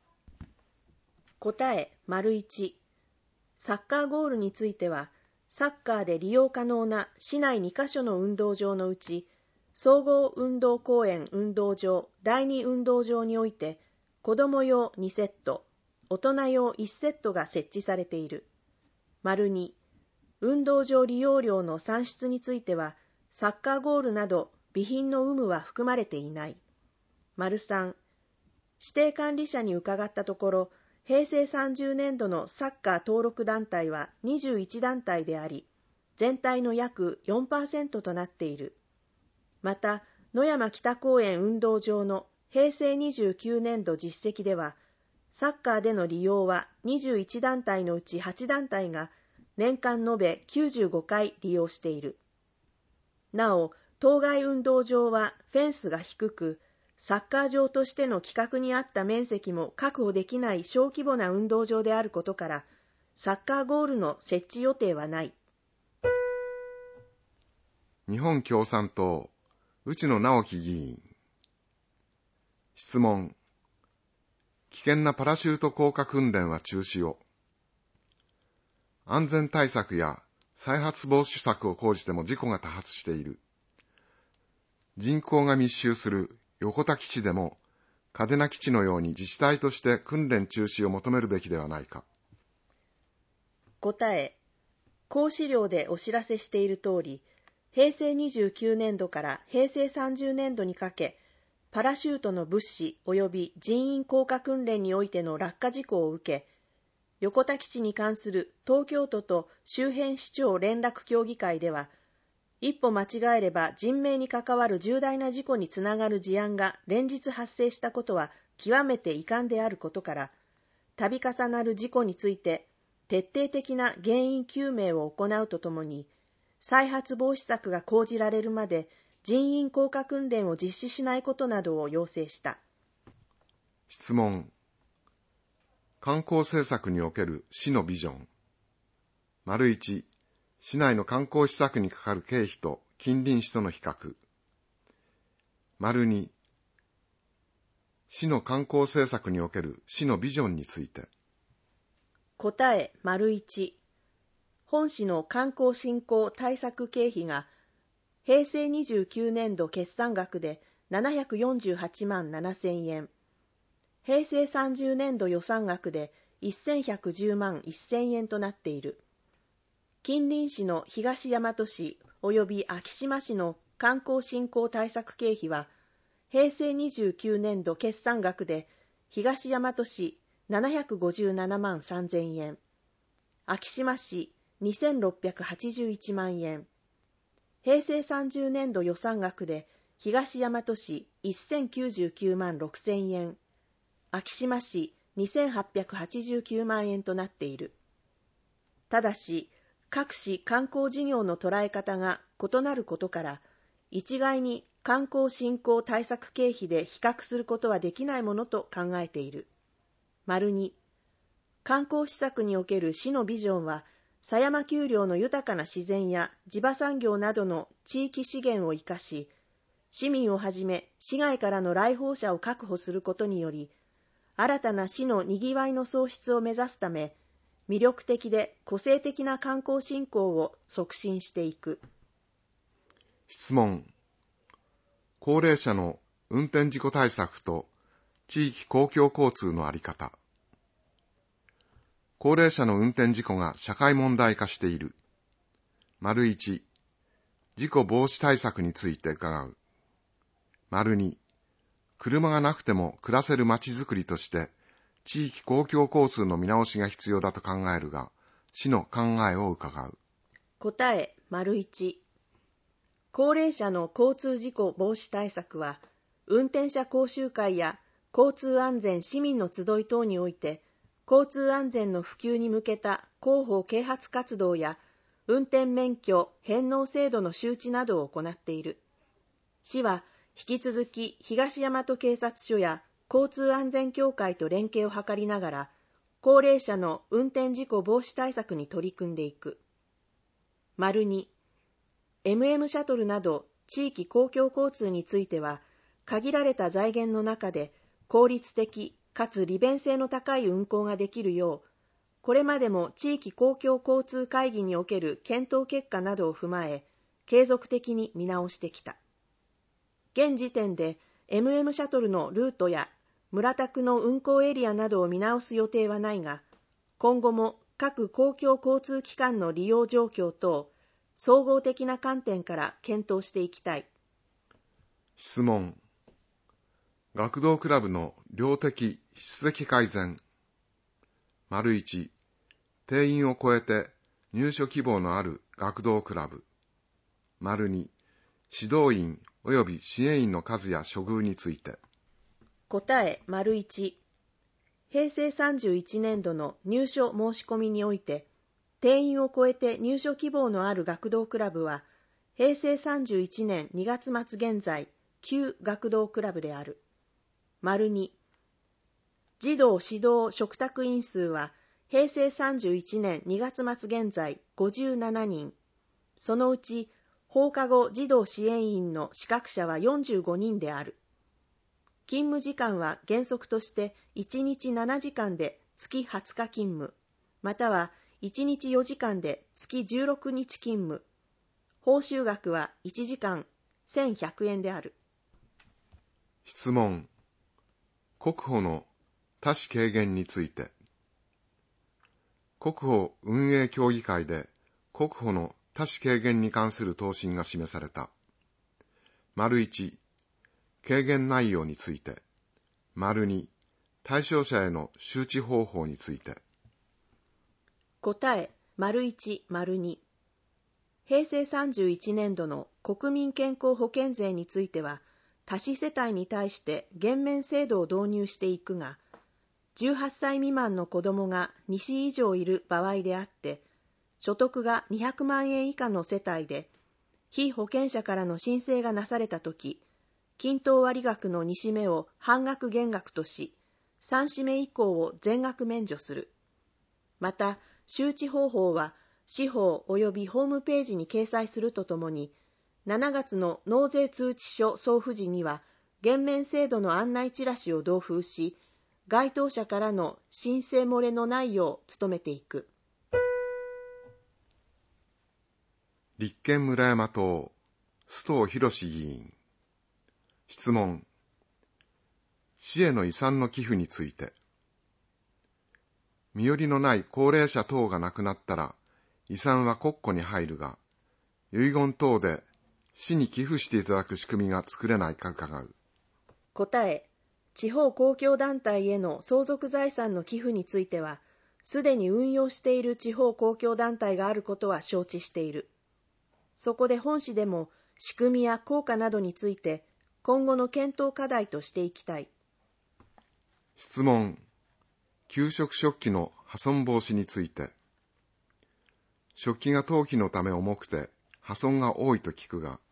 答え。1、サッカーゴールについては、サッカーで利用可能な市内2カ所の運動場のうち、総合運動公園運動場第2運動場において、子ども用2セット、大人用1セットが設置されている。2、運動場利用料の算出については、サッカーゴールなど備品の有無は含まれていない。3、指定管理者に伺ったところ、平成30年度のサッカー登録団体は21団体であり、全体の約 4% となっている。また、野山北公園運動場の平成29年度実績では、サッカーでの利用は21団体のうち8団体が年間延べ95回利用している。なお、当該運動場はフェンスが低く、サッカー場としての規格に合った面積も確保できない小規模な運動場であることから、サッカーゴールの設置予定はない。 日本共産党、内野直樹議員。質問。危険なパラシュート降下訓練は中止を。安全対策や再発防止策を講じても事故が多発している。人口が密集する横田基地でも嘉手納基地のように自治体として訓練中止を求めるべきではないか。 答え。講師料でお知らせしている通り、平成29年度から平成30年度にかけ、パラシュートの物資及び人員降下訓練においての落下事故を受け、横田基地に関する東京都と周辺市長連絡協議会では、一歩間違えれば人命に関わる重大な事故につながる事案が連日発生したことは極めて遺憾であることから、度重なる事故について徹底的な原因究明を行うとともに、再発防止策が講じられるまで人員降下訓練を実施しないことなどを要請した。 質問。観光政策における市のビジョン。1、市内の観光施策にかかる経費と近隣市との比較。2、市の観光政策における市のビジョンについて。 答え。1、本市の観光振興対策経費が平成29年度決算額で748万7000円、平成30年度予算額で1110万1000円となっている。近隣市の東大和市及び昭島市の観光振興対策経費は、平成29年度決算額で東大和市757万3000円、昭島市2681万円、平成30年度予算額で東大和市1099万6000円、昭島市2889万円となっている。ただし、各市観光事業の捉え方が異なることから、 一概に観光振興対策経費で比較することはできないものと考えている。2、観光施策における市のビジョンは、狭山丘陵の豊かな自然や地場産業などの地域資源を生かし、市民をはじめ市外からの来訪者を確保することにより、新たな市のにぎわいの創出を目指すため、魅力的で個性的な観光振興を促進していく。 質問。高齢者の運転事故対策と地域公共交通のあり方。高齢者の運転事故が社会問題化している。1、事故防止対策について伺う。2、車がなくても暮らせる街づくりとして地域公共交通の見直しが必要だと考えるが、市の考えを伺う。 答え1、高齢者の交通事故防止対策は、運転者講習会や交通安全市民の集い等において、交通安全の普及に向けた広報啓発活動や運転免許返納制度の周知などを行っている。市は引き続き東大和警察署や交通安全協会と連携を図りながら、高齢者の運転事故防止対策に取り組んでいく。2、MM シャトルなど地域公共交通については、限られた財源の中で効率的かつ利便性の高い運行ができるよう、これまでも地域公共交通会議における検討結果などを踏まえ、継続的に見直してきた。現時点で MM シャトルのルートや村宅の運行エリアなどを見直す予定はないが、今後も各公共交通機関の利用状況等、総合的な観点から検討していきたい。 質問。学童クラブの量的質的改善。1、定員を超えて入所希望のある学童クラブ。2、指導員及び支援員の数や処遇について。 答え1、平成31年度の入所申し込みにおいて、定員を超えて入所希望のある学童クラブは、平成31年2月末現在、9学童クラブである。2、児童指導嘱託員数は、平成31年2月末現在57人。そのうち、放課後児童支援員の資格者は45人である。勤務時間は原則として1日7時間で月20日勤務、または1日4時間で月16日勤務。報酬額は1時間1100円である。 質問。国保の多子軽減について。国保運営協議会で国保の多子軽減に関する答申が示された。1、軽減内容について。2、対象者への周知方法について。 答え1、2。平成31年度の国民健康保険税については、多子世帯に対して減免制度を導入していくが、18歳未満の子どもが2子以上いる場合であって、所得が200万円以下の世帯で、被保険者からの申請がなされたとき、均等割額の2子目を半額減額とし、3子目以降を全額免除する。また、周知方法は、司法及びホームページに掲載するとともに、7月の納税通知書送付時には、減免制度の案内チラシを同封し、該当者からの申請漏れのないよう努めていく。 立憲村山党、須藤博議員。質問。市への遺産の寄付について。身寄りのない高齢者等が亡くなったら、遺産は国庫に入るが、遺言等で市に寄付していただく仕組みが作れないか伺う。 答え、地方公共団体への相続財産の寄付については、すでに運用している地方公共団体があることは承知している。そこで本市でも仕組みや効果などについて、今後の検討課題としていきたい。 質問。給食食器の破損防止について。食器が陶器のため重くて破損が多いと聞くが、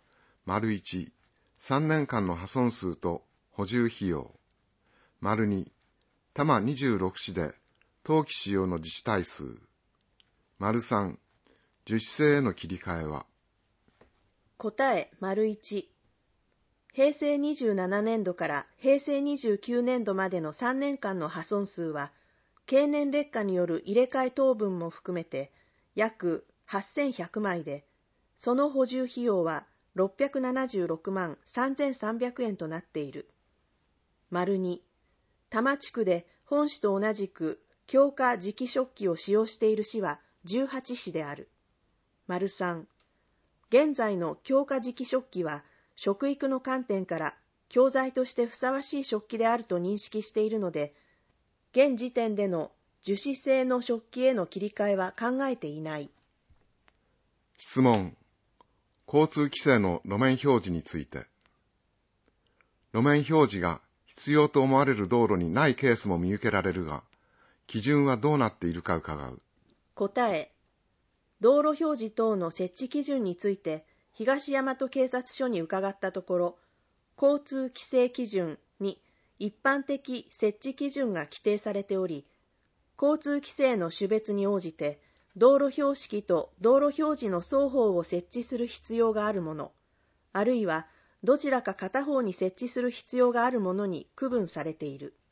1、3年間の破損数と補充費用。2、多摩26市で冬季使用の自治体数。3、樹脂製への切り替えは。 答え 1、平成27年度から平成29年度までの3年間の破損数は、経年劣化による入れ替え等分も含めて約8100枚で、その補充費用は676万3300円となっている。2、多摩地区で本市と同じく強化磁気食器を使用している市は18市である。3、現在の強化磁気食器は食育の観点から教材としてふさわしい食器であると認識しているので、現時点での樹脂製の食器への切り替えは考えていない。 質問。交通規制の路面表示について。路面表示が必要と思われる道路にないケースも見受けられるが、基準はどうなっているか伺う。 答え。道路表示等の設置基準について、東大和警察署に伺ったところ、交通規制基準に一般的設置基準が規定されており、交通規制の種別に応じて、道路標識と道路表示の双方を設置する必要があるもの、あるいはどちらか片方に設置する必要があるものに区分されている。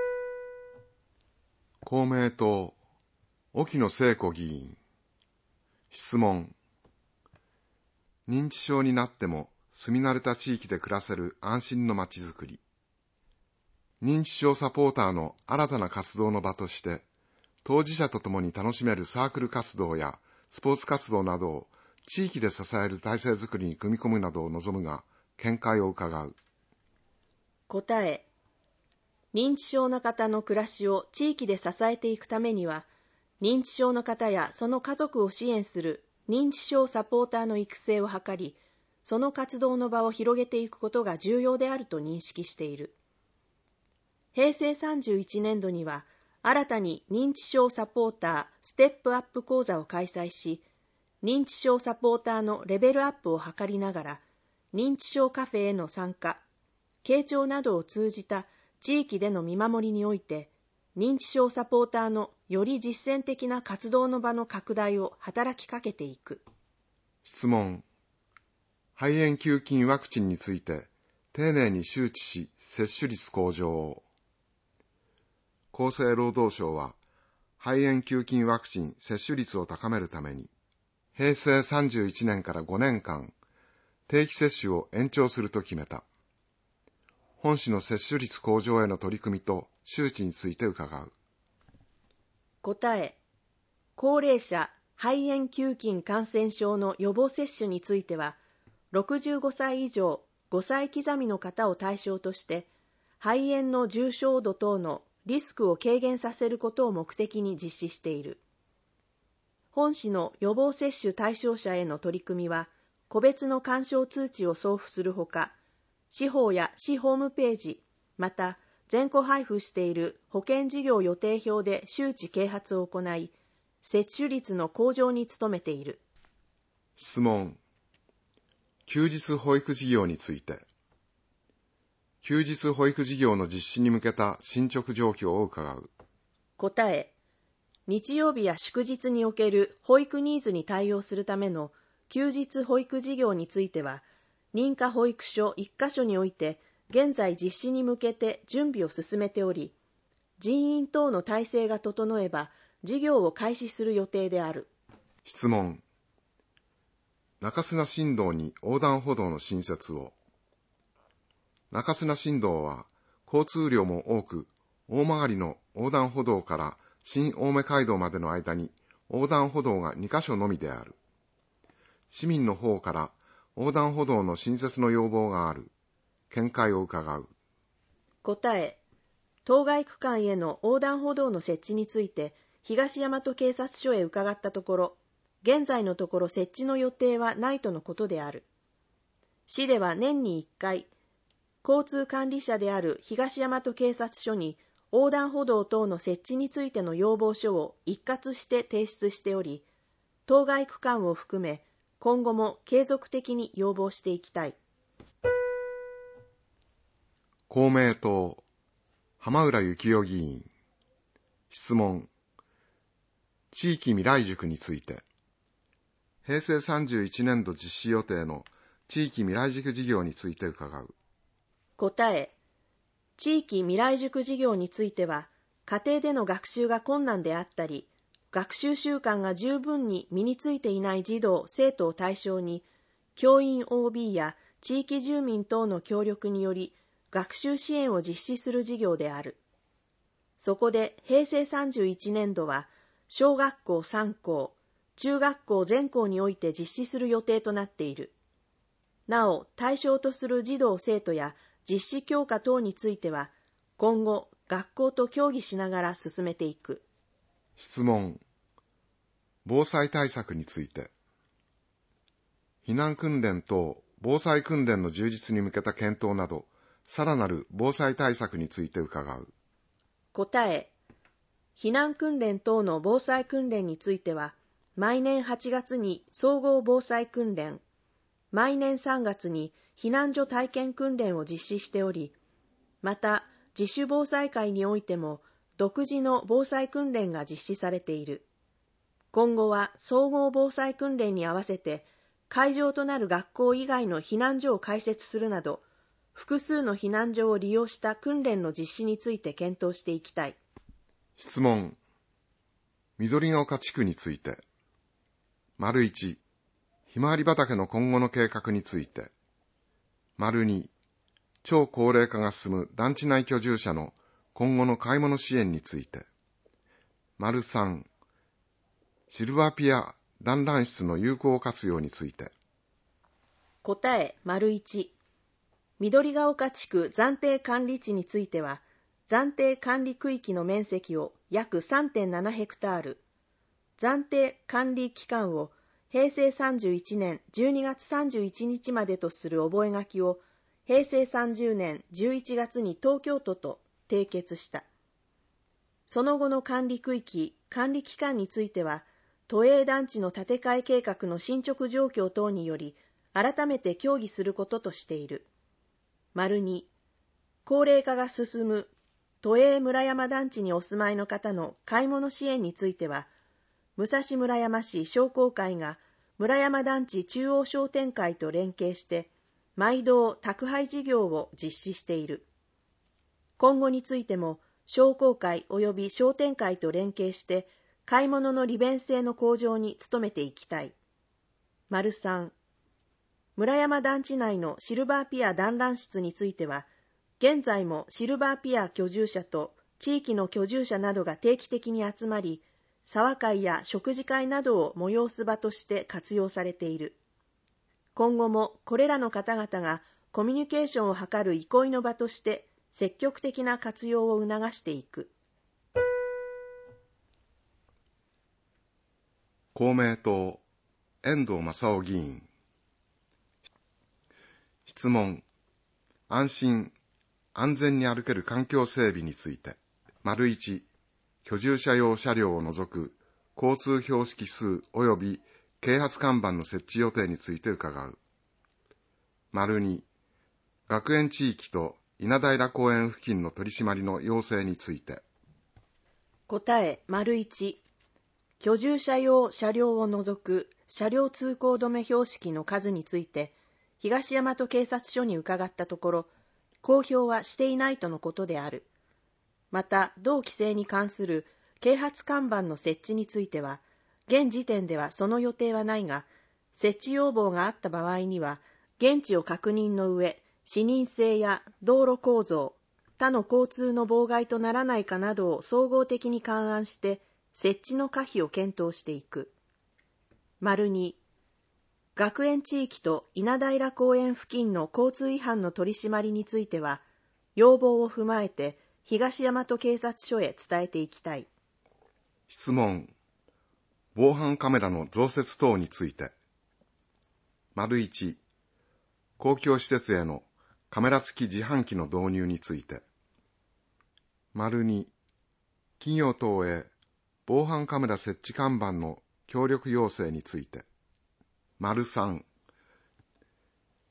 公明党、沖野聖子議員。質問。認知症になっても住み慣れた地域で暮らせる安心のまちづくり。認知症サポーターの新たな活動の場として、当事者と共に楽しめるサークル活動やスポーツ活動などを地域で支える体制づくりに組み込むなどを望むが、見解を伺う。 答え。認知症の方の暮らしを地域で支えていくためには、認知症の方やその家族を支援する認知症サポーターの育成を図り、その活動の場を広げていくことが重要であると認識している。平成31年度には、新たに認知症サポーターステップアップ講座を開催し、認知症サポーターのレベルアップを図りながら、認知症カフェへの参加、傾聴などを通じた地域での見守りにおいて、認知症サポーターのより実践的な活動の場の拡大を働きかけていく。 質問。肺炎球菌ワクチンについて丁寧に周知し接種率向上を。厚生労働省は肺炎球菌ワクチン接種率を高めるために平成31年から5年間定期接種を延長すると決めた。本市の接種率向上への取り組みと周知について伺う。 答え。高齢者肺炎球菌感染症の予防接種については、65歳以上5歳刻みの方を対象として、肺炎の重症度等のリスクを軽減させることを目的に実施している。本市の予防接種対象者への取り組みは、個別の勧奨通知を送付するほか、市法や市ホームページ、また全戸配布している保険事業予定表で周知啓発を行い、接種率の向上に努めている。 質問。休日保育事業について。休日保育事業の実施に向けた進捗状況を伺う。 答え。日曜日や祝日における保育ニーズに対応するための休日保育事業については、認可保育所1カ所において現在実施に向けて準備を進めており、人員等の体制が整えば事業を開始する予定である。 質問。中砂新道に横断歩道の新設を。中砂新道は交通量も多く、大曲の横断歩道から新青梅街道までの間に横断歩道が2カ所のみである。市民の方から横断歩道の新設の要望がある。見解を伺う。 答え。当該区間への横断歩道の設置について東大和警察署へ伺ったところ、現在のところ設置の予定はないとのことである。市では年に1回、交通管理者である東大和警察署に横断歩道等の設置についての要望書を一括して提出しており、当該区間を含め今後も継続的に要望していきたい。 公明党、浜浦幸代議員。質問。地域未来塾について、平成31年度実施予定の地域未来塾事業について伺う。 答え。地域未来塾事業については、家庭での学習が困難であったり、学習習慣が十分に身についていない児童・生徒を対象に、教員 OB や地域住民等の協力により、学習支援を実施する事業である。そこで平成31年度は、小学校3校、中学校全校において実施する予定となっている。なお、対象とする児童生徒や実施強化等については、今後、学校と協議しながら進めていく。 質問。防災対策について、避難訓練等防災訓練の充実に向けた検討など、さらなる防災対策について伺う。 答え。避難訓練等の防災訓練については、毎年8月に総合防災訓練、毎年3月に避難所体験訓練を実施しており、また自主防災会においても独自の防災訓練が実施されている。今後は総合防災訓練に合わせて、会場となる学校以外の避難所を開設するなど、複数の避難所を利用した訓練の実施について検討していきたい。 質問。緑ヶ丘地区について。1、ひまわり畑の今後の計画について。2、超高齢化が進む団地内居住者の今後の買い物支援について。3、シルバーピア団らん室の有効活用について。 答え。1、緑ヶ丘地区暫定管理地については、暫定管理区域の面積を約 3.7 ヘクタール、暫定管理期間を平成31年12月31日までとする覚書を平成30年11月に東京都と締結した。その後の管理区域、管理期間については、都営団地の建て替え計画の進捗状況等により、改めて協議することとしている。2、高齢化が進む都営村山団地にお住まいの方の買い物支援については、武蔵村山市商工会が村山団地中央商店会と連携して、毎度宅配事業を実施している。今後についても、商工会及び商店会と連携して、買い物の利便性の向上に努めていきたい。3、村山団地内のシルバーピア団らん室については、現在もシルバーピア居住者と地域の居住者などが定期的に集まり、茶話会や食事会などを催す場として活用されている。今後もこれらの方々がコミュニケーションを図る憩いの場として積極的な活用を促していく。 公明党、遠藤正夫議員。質問。安心、安全に歩ける環境整備について。1、居住者用車両を除く交通標識数及び啓発看板の設置予定について伺う。2、学園地域と稲平公園付近の取り締まりの要請について。 答え。1、居住者用車両を除く車両通行止め標識の数について、東大和警察署に伺ったところ、公表はしていないとのことである。また、同規制に関する啓発看板の設置については、現時点ではその予定はないが、設置要望があった場合には、現地を確認の上、視認性や道路構造、他の交通の妨害とならないかなどを総合的に勘案して、設置の可否を検討していく。2、学園地域と稲平公園付近の交通違反の取り締まりについては、要望を踏まえて東大和警察署へ伝えていきたい。 質問。防犯カメラの増設等について。1、公共施設へのカメラ付き自販機の導入について。2、企業等へ防犯カメラ設置看板の協力要請について。3、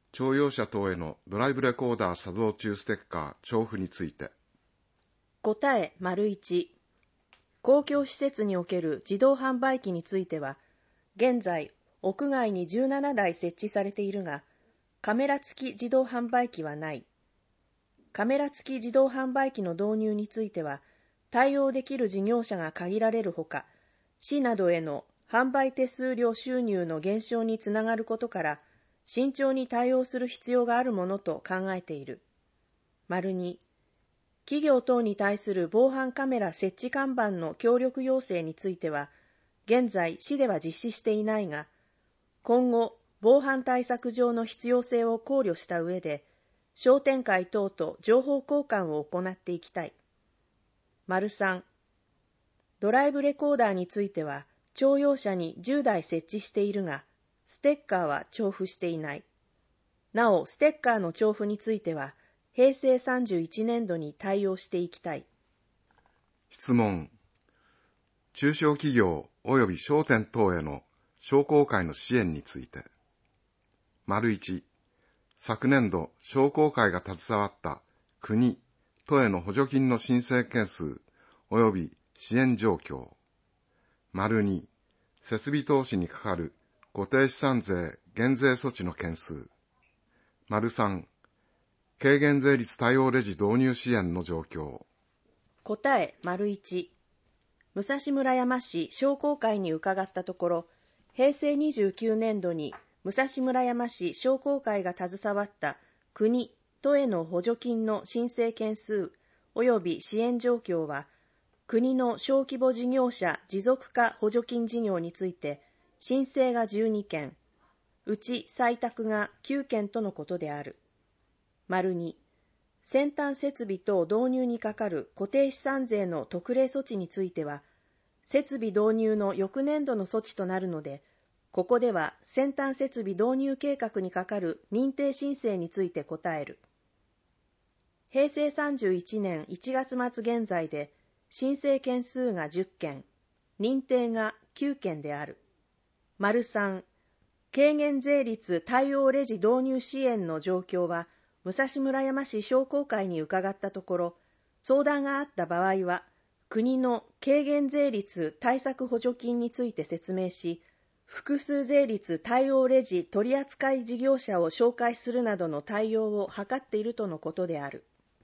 乗用車等へのドライブレコーダー作動中ステッカー調布について。 答え ①。公共施設における自動販売機については、現在、屋外に17台設置されているが、カメラ付き自動販売機はない。カメラ付き自動販売機の導入については、対応できる事業者が限られるほか、市などへの販売手数料収入の減少につながることから、慎重に対応する必要があるものと考えている。2、企業等に対する防犯カメラ設置看板の協力要請については、現在市では実施していないが、今後、防犯対策上の必要性を考慮した上で、商店会等と情報交換を行っていきたい。3、ドライブレコーダーについては、乗用車に10台設置しているが、ステッカーは調布していない。なお、ステッカーの調布については、平成31年度に対応していきたい。 質問。中小企業及び商店等への商工会の支援について。1、昨年度商工会が携わった国、都への補助金の申請件数及び支援状況。2、設備投資にかかる固定資産税減税措置の件数。3、軽減税率対応レジ導入支援の状況。 答え ①。武蔵村山市商工会に伺ったところ、平成29年度に武蔵村山市商工会が携わった国、都への補助金の申請件数及び支援状況は、国の小規模事業者持続化補助金事業について、申請が12件、うち採択が9件とのことである。2、先端設備等導入にかかる固定資産税の特例措置については、設備導入の翌年度の措置となるので、ここでは先端設備導入計画にかかる認定申請について答える。平成31年1月末現在で、申請件数が10件、認定が9件である。3、軽減税率対応レジ導入支援の状況は、武蔵村山市商工会に伺ったところ、相談があった場合は、国の軽減税率対策補助金について説明し、複数税率対応レジ取扱事業者を紹介するなどの対応を図っているとのことである。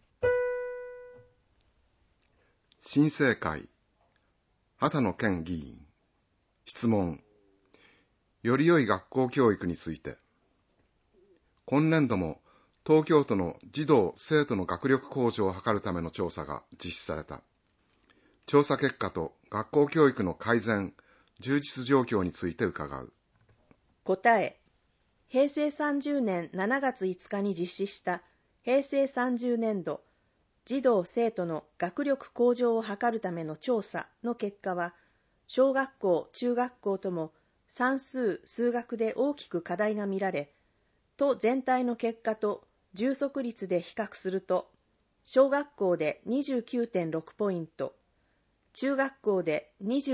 新生会、畑野健議員。質問。より良い学校教育について。今年度も東京都の児童・生徒の学力向上を図るための調査が実施された。調査結果と学校教育の改善、充実状況について伺う。 答え。平成30年7月5日に実施した平成30年度児童・生徒の学力向上を図るための調査の結果は、小学校・中学校とも算数・数学で大きく課題が見られ、都全体の結果と充足率で比較すると、小学校で 29.6 ポイント、中学校で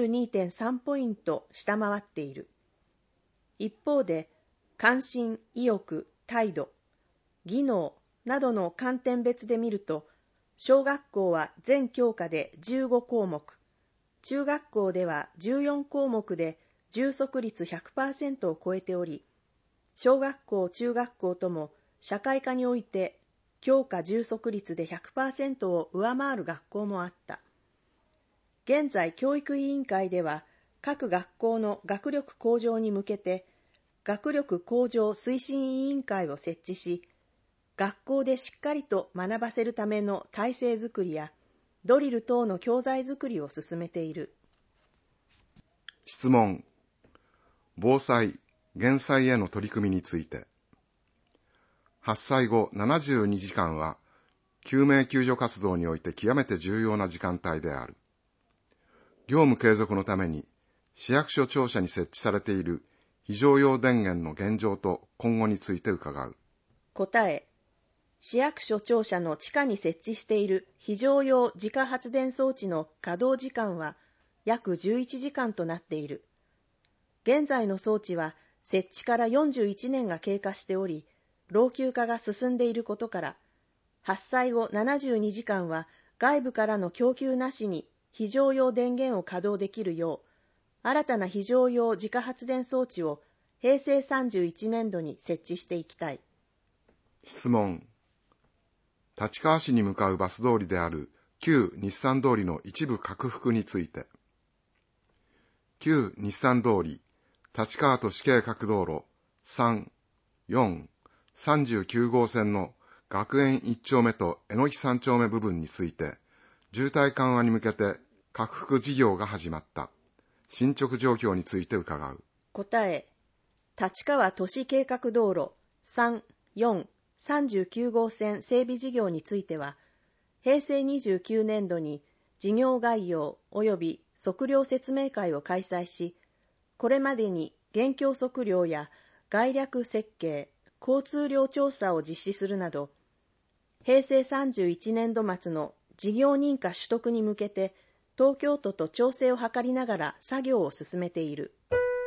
22.3 ポイント下回っている。一方で、関心・意欲・態度、技能などの観点別で見ると、小学校は全教科で15項目、中学校では14項目で充足率 100% を超えており、小学校・中学校とも社会科において教科充足率で 100% を上回る学校もあった。現在、教育委員会では各学校の学力向上に向けて学力向上推進委員会を設置し、学校でしっかりと学ばせるための体制づくりやドリル等の教材づくりを進めている。 質問。防災・減災への取り組みについて。発災後72時間は救命救助活動において極めて重要な時間帯である。業務継続のために市役所庁舎に設置されている非常用電源の現状と今後について伺う。 答え。市役所庁舎の地下に設置している非常用自家発電装置の稼働時間は約11時間となっている。現在の装置は設置から41年が経過しており、 老朽化が進んでいることから、発災後72時間は外部からの供給なしに非常用電源を稼働できるよう、新たな非常用自家発電装置を平成31年度に設置していきたい。 質問。立川市に向かうバス通りである旧日産通りの一部拡幅について。旧日産通り、立川都市計画道路3、4、39号線の学園1丁目とえのき3丁目部分について、渋滞緩和に向けて拡幅事業が始まった。進捗状況について伺う。 答え、立川都市計画道路3、4、39号線整備事業については、平成29年度に事業概要及び測量説明会を開催し、これまでに現況測量や概略設計、交通量調査を実施するなど、平成31年度末の事業認可取得に向けて、東京都と調整を図りながら作業を進めている。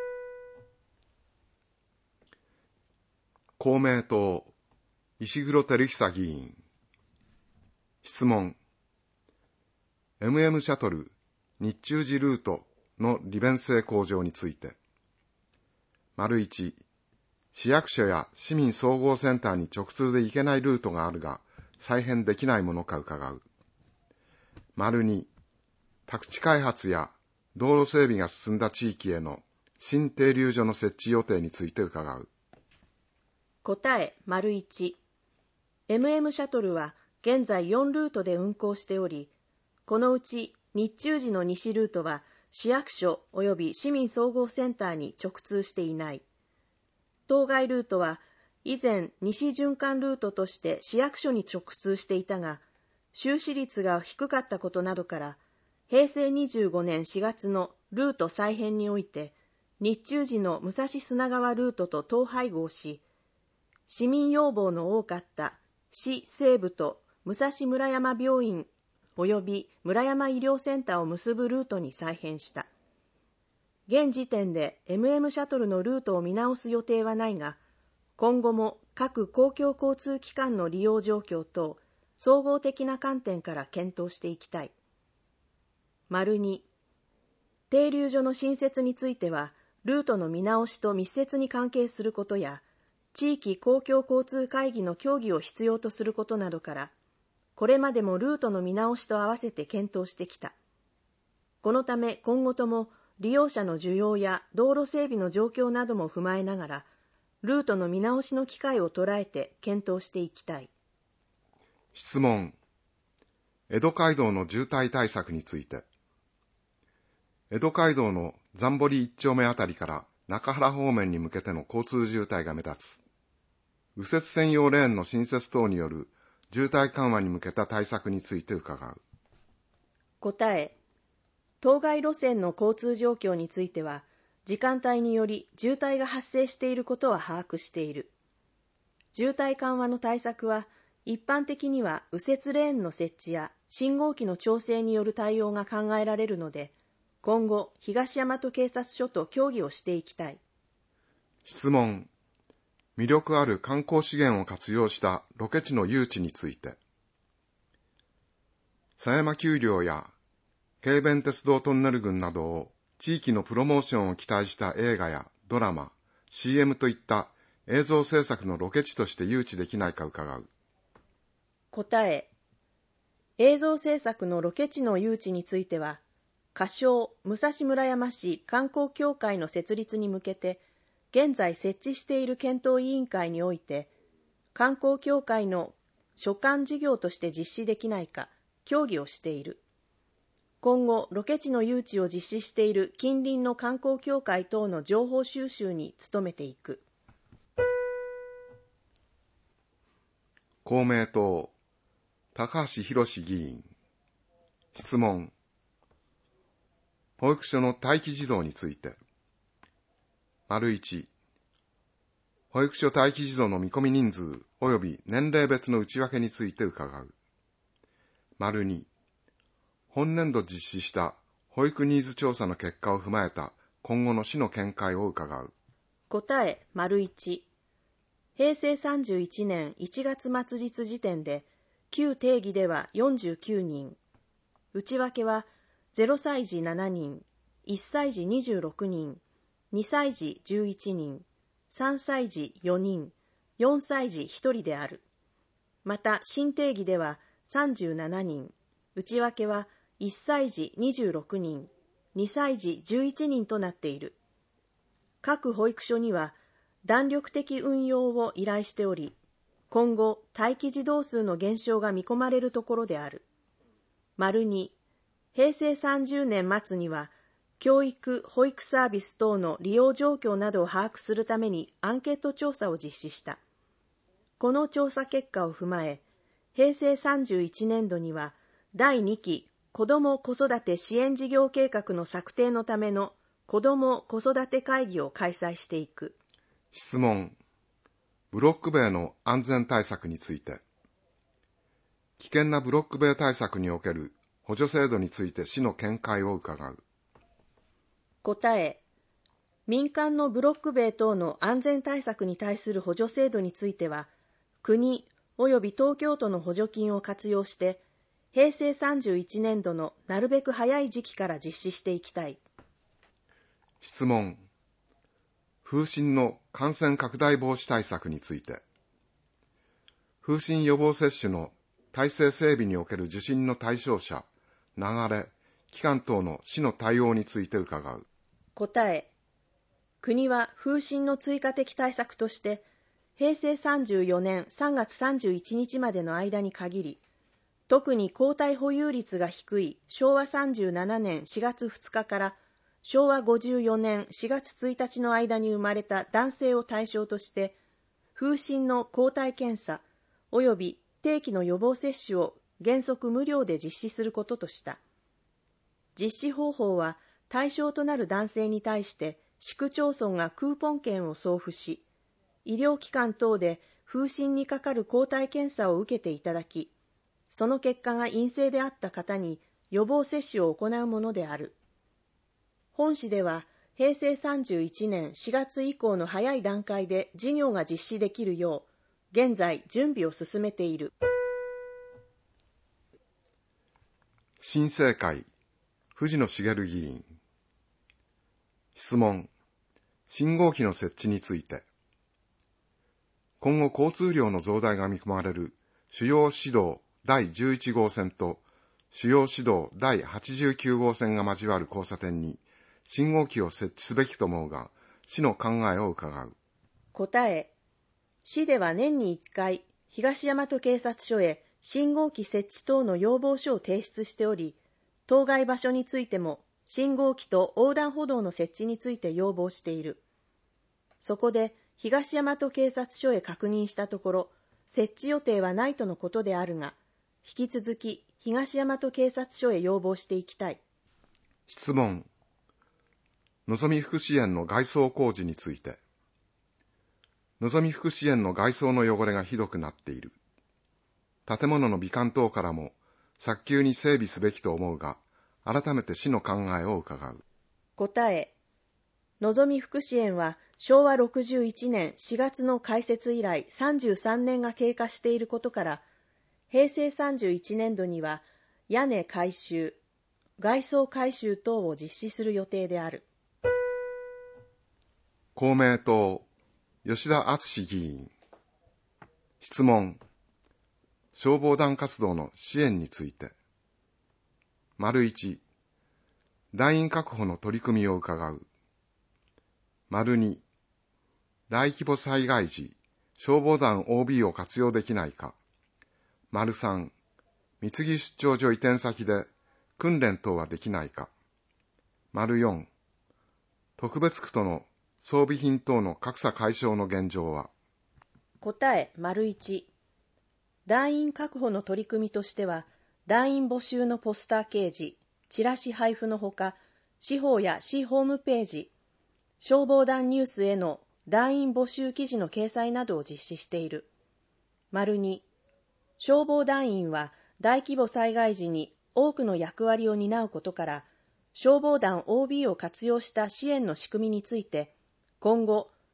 公明党、石黒照久議員。質問。MM シャトル日中時ルートの利便性向上について。1、市役所や市民総合センターに直通で行けないルートがあるが、再編できないものか伺う。2、宅地開発や道路整備が進んだ地域への新停留所の設置予定について伺う。 答え、1、MM シャトルは現在4ルートで運行しており、このうち日中時の西ルートは市役所及び市民総合センターに直通していない。当該ルートは以前西循環ルートとして市役所に直通していたが、収支率が低かったことなどから、平成25年4月のルート再編において、日中時の武蔵砂川ルートと統廃合し、市民要望の多かった市西部と武蔵村山病院及び村山医療センターを結ぶルートに再編した。現時点で MM シャトルのルートを見直す予定はないが、今後も各公共交通機関の利用状況等、総合的な観点から検討していきたい。2、停留所の新設については、ルートの見直しと密接に関係することや、地域公共交通会議の協議を必要とすることなどから、これまでもルートの見直しと合わせて検討してきた。このため今後とも利用者の需要や道路整備の状況なども踏まえながら、ルートの見直しの機会を捉えて検討していきたい。 質問。江戸街道の渋滞対策について。江戸街道の残堀一丁目あたりから中原方面に向けての交通渋滞が目立つ。右折専用レーンの新設等による渋滞緩和に向けた対策について伺う。 答え、当該路線の交通状況については、時間帯により渋滞が発生していることは把握している。渋滞緩和の対策は、一般的には右折レーンの設置や信号機の調整による対応が考えられるので、今後、東大和警察署と協議をしていきたい。 質問。魅力ある観光資源を活用したロケ地の誘致について。狭山丘陵や京弁鉄道トンネル群などを地域のプロモーションを期待した映画やドラマ、CM といった映像制作のロケ地として誘致できないか伺う。 答え、映像制作のロケ地の誘致については、仮称武蔵村山市観光協会の設立に向けて、現在設置している検討委員会において、観光協会の所管事業として実施できないか協議をしている。今後、ロケ地の誘致を実施している近隣の観光協会等の情報収集に努めていく。 公明党、高橋博議員。質問。保育所の待機児童について。1、保育所待機児童の見込み人数及び年齢別の内訳について伺う。2、本年度実施した保育ニーズ調査の結果を踏まえた今後の市の見解を伺う。 答え、1、 平成31年1月末日時点で、旧定義では49人、内訳は0歳児7人、1歳児26人、2歳児11人、3歳児4人、4歳児1人である。また、新定義では37人、内訳は1歳児26人、2歳児11人となっている。各保育所には弾力的運用を依頼しており、今後待機児童数の減少が見込まれるところである。2、平成30年末には教育・保育サービス等の利用状況などを把握するためにアンケート調査を実施した。この調査結果を踏まえ、平成31年度には第2期子ども子育て支援事業計画の策定のための子ども子育て会議を開催していく。 質問。ブロック塀の安全対策について。危険なブロック塀対策における補助制度について市の見解を伺う。 答え。民間のブロック塀等の安全対策に対する補助制度については、国及び東京都の補助金を活用して、平成31年度のなるべく早い時期から実施していきたい。 質問。風疹の感染拡大防止対策について。風疹予防接種の体制整備における受診の対象者、流れ、期間等の市の対応について伺う。 答え。国は風疹の追加的対策として、平成34年3月31日までの間に限り、特に抗体保有率が低い昭和37年4月2日から昭和54年4月1日の間に生まれた男性を対象として、風疹の抗体検査及び定期の予防接種を原則無料で実施することとした。実施方法は対象となる男性に対して市区町村がクーポン券を送付し、医療機関等で風疹にかかる抗体検査を受けていただき、その結果が陰性であった方に予防接種を行うものである。本市では平成31年4月以降の早い段階で事業が実施できるよう、現在準備を進めている。 新政会、藤野茂議員。質問。信号機の設置について。今後交通量の増大が見込まれる主要市道第11号線と主要市道第89号線が交わる交差点に信号機を設置すべきと思うが、市の考えを伺う。 答え。市では年に1回、東大和警察署へ信号機設置等の要望書を提出しており、当該場所についても信号機と横断歩道の設置について要望している。そこで東大和警察署へ確認したところ、設置予定はないとのことであるが、引き続き東大和警察署へ要望していきたい。 質問。のぞみ福祉園の外装工事について。のぞみ福祉園の外装の汚れがひどくなっている。建物の美観等からも早急に整備すべきと思うが、改めて市の考えを伺う。 答え。のぞみ福祉園は昭和61年4月の開設以来33年が経過していることから、平成31年度には屋根改修、外装改修等を実施する予定である。 公明党、吉田敦議員。質問。消防団活動の支援について。1、団員確保の取り組みを伺う。2、大規模災害時、消防団 OB を活用できないか。3、三木出張所移転先で訓練等はできないか。4、特別区との装備品等の格差解消の現状は。 答え。1、団員確保の取り組みとしては、団員募集のポスター掲示、チラシ配布のほか、市法や市ホームページ、消防団ニュースへの団員募集記事の掲載などを実施している。2、消防団員は大規模災害時に多くの役割を担うことから、消防団 OB を活用した支援の仕組みについて、今後、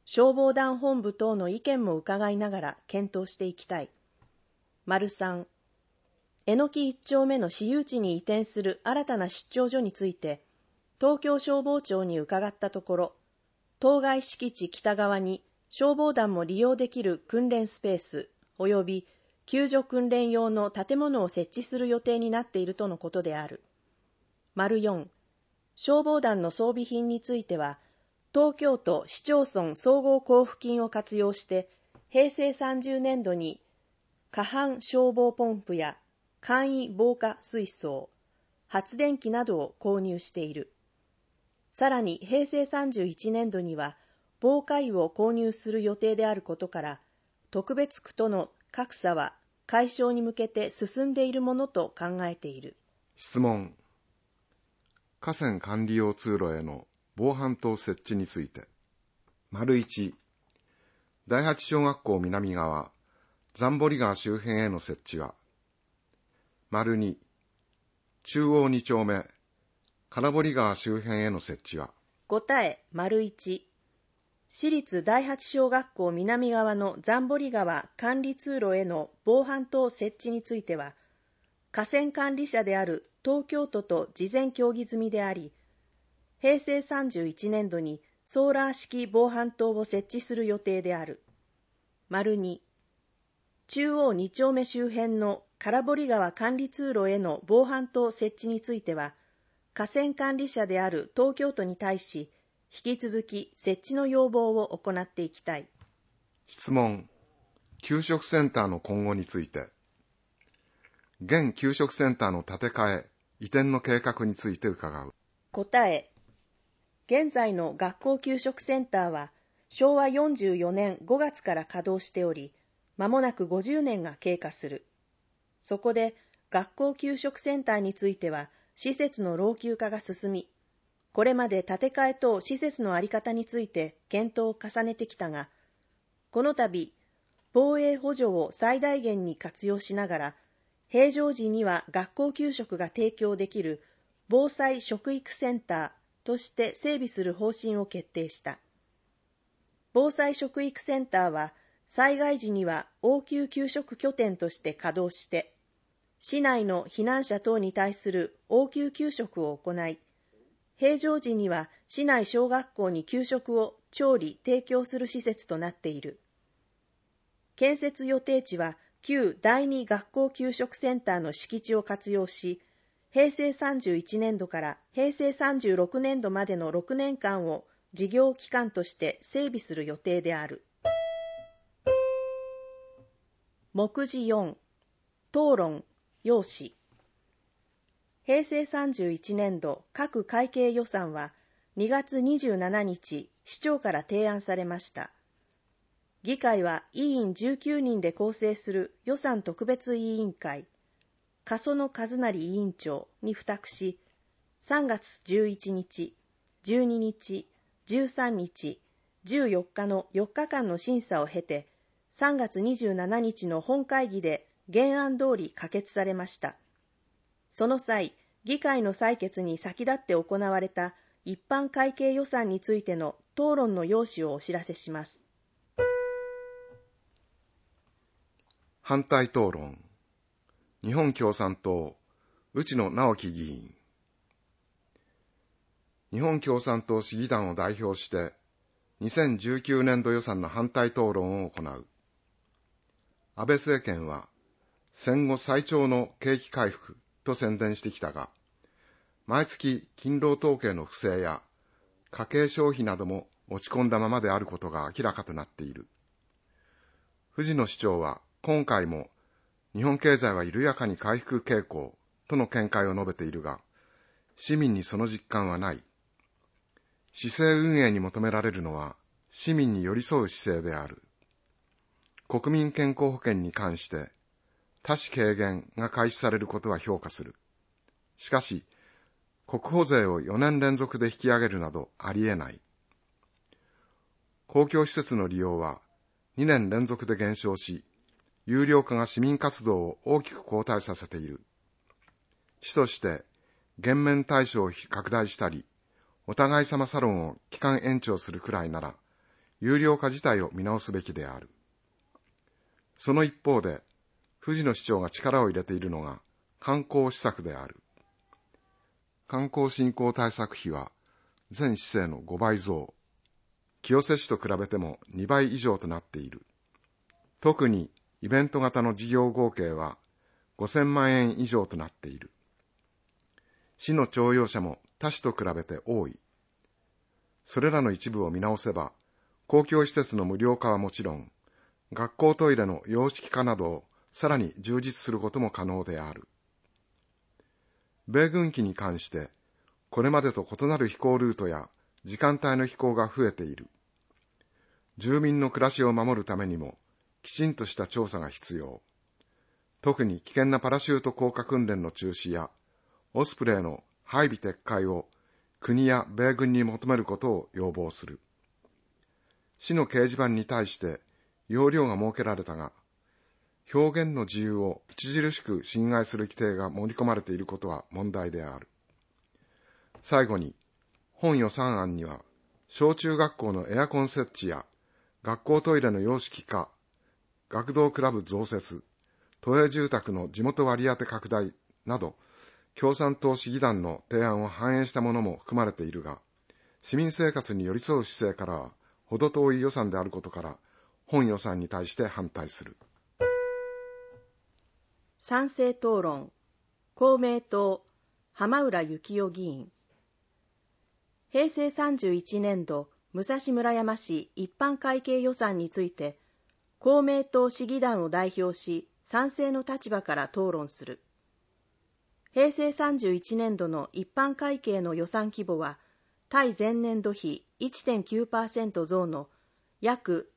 消防団本部等の意見も伺いながら検討していきたい。3、えのき1丁目の私有地に移転する新たな出張所について、東京消防庁に伺ったところ、当該敷地北側に消防団も利用できる訓練スペース及び救助訓練用の建物を設置する予定になっているとのことである。4、消防団の装備品については、東京都市町村総合交付金を活用して、平成30年度に可搬消防ポンプや簡易防火水槽、発電機などを購入している。さらに平成31年度には防火衣を購入する予定であることから、特別区との格差は解消に向けて進んでいるものと考えている。 質問。河川管理用通路への防犯灯設置について。1、第八小学校南側、残堀川周辺への設置は。2、中央2丁目、金堀川周辺への設置は。 答え。1、市立第八小学校南側の残堀川管理通路への防犯灯設置については、河川管理者である東京都と事前協議済みであり、平成31年度にソーラー式防犯灯を設置する予定である。2、中央2丁目周辺の金堀川管理通路への防犯灯設置については、河川管理者である東京都に対し、引き続き設置の要望を行っていきたい。 質問。給食センターの今後について。現給食センターの建て替え、移転の計画について伺う。 答え。現在の学校給食センターは昭和44年5月から稼働しており、間もなく50年が経過する。そこで学校給食センターについては施設の老朽化が進み、これまで建て替え等施設の在り方について検討を重ねてきたが、この度防衛補助を最大限に活用しながら、平常時には学校給食が提供できる防災食育センターとして整備する方針を決定した。防災食育センターは災害時には応急給食拠点として稼働して、市内の避難者等に対する応急給食を行い、平常時には市内小学校に給食を調理・提供する施設となっている。建設予定地は旧第二学校給食センターの敷地を活用し、平成31年度から平成36年度までの6年間を事業期間として整備する予定である。目次4、討論、要旨。平成31年度各会計予算は2月27日、市長から提案されました。議会は委員19人で構成する予算特別委員会、笠野和成委員長に付託し、3月11日、12日、13日、14日の4日間の審査を経て、3月27日の本会議で原案通り可決されました。その際、議会の採決に先立って行われた一般会計予算についての討論の要旨をお知らせします。 反対討論。日本共産党、内野直樹議員。日本共産党市議団を代表して、2019年度予算の反対討論を行う。安倍政権は、戦後最長の景気回復と宣伝してきたが、毎月勤労統計の不正や家計消費なども落ち込んだままであることが明らかとなっている。藤野市長は今回も日本経済は緩やかに回復傾向との見解を述べているが、市民にその実感はない。市政運営に求められるのは市民に寄り添う姿勢である。国民健康保険に関して多子軽減が開始されることは評価する。しかし、国保税を4年連続で引き上げるなどありえない。公共施設の利用は2年連続で減少し、有料化が市民活動を大きく後退させている。市として減免対象を拡大したり、お互い様サロンを期間延長するくらいなら、 有料化自体を見直すべきである。その一方で、藤野市長が力を入れているのが観光施策である。観光振興対策費は全市政の5倍増。清瀬市と比べても2倍以上となっている。特にイベント型の事業合計は5000万円以上となっている。市の徴用者も他市と比べて多い。それらの一部を見直せば、公共施設の無料化はもちろん、学校トイレの洋式化などをさらに充実することも可能である。米軍機に関して、これまでと異なる飛行ルートや時間帯の飛行が増えている。住民の暮らしを守るためにも、きちんとした調査が必要。特に危険なパラシュート降下訓練の中止や、オスプレイの配備撤回を国や米軍に求めることを要望する。市の掲示板に対して要領が設けられたが、表現の自由を著しく侵害する規定が盛り込まれていることは問題である。最後に、本予算案には、小中学校のエアコン設置や、学校トイレの洋式化、学童クラブ増設、都営住宅の地元割当拡大など、共産党市議団の提案を反映したものも含まれているが、市民生活に寄り添う姿勢からは、程遠い予算であることから、本予算に対して反対する。 賛成討論。公明党、浜浦幸代議員。平成31年度、武蔵村山市一般会計予算について、公明党市議団を代表し、賛成の立場から討論する。平成31年度の一般会計の予算規模は、対前年度比 1.9% 増の約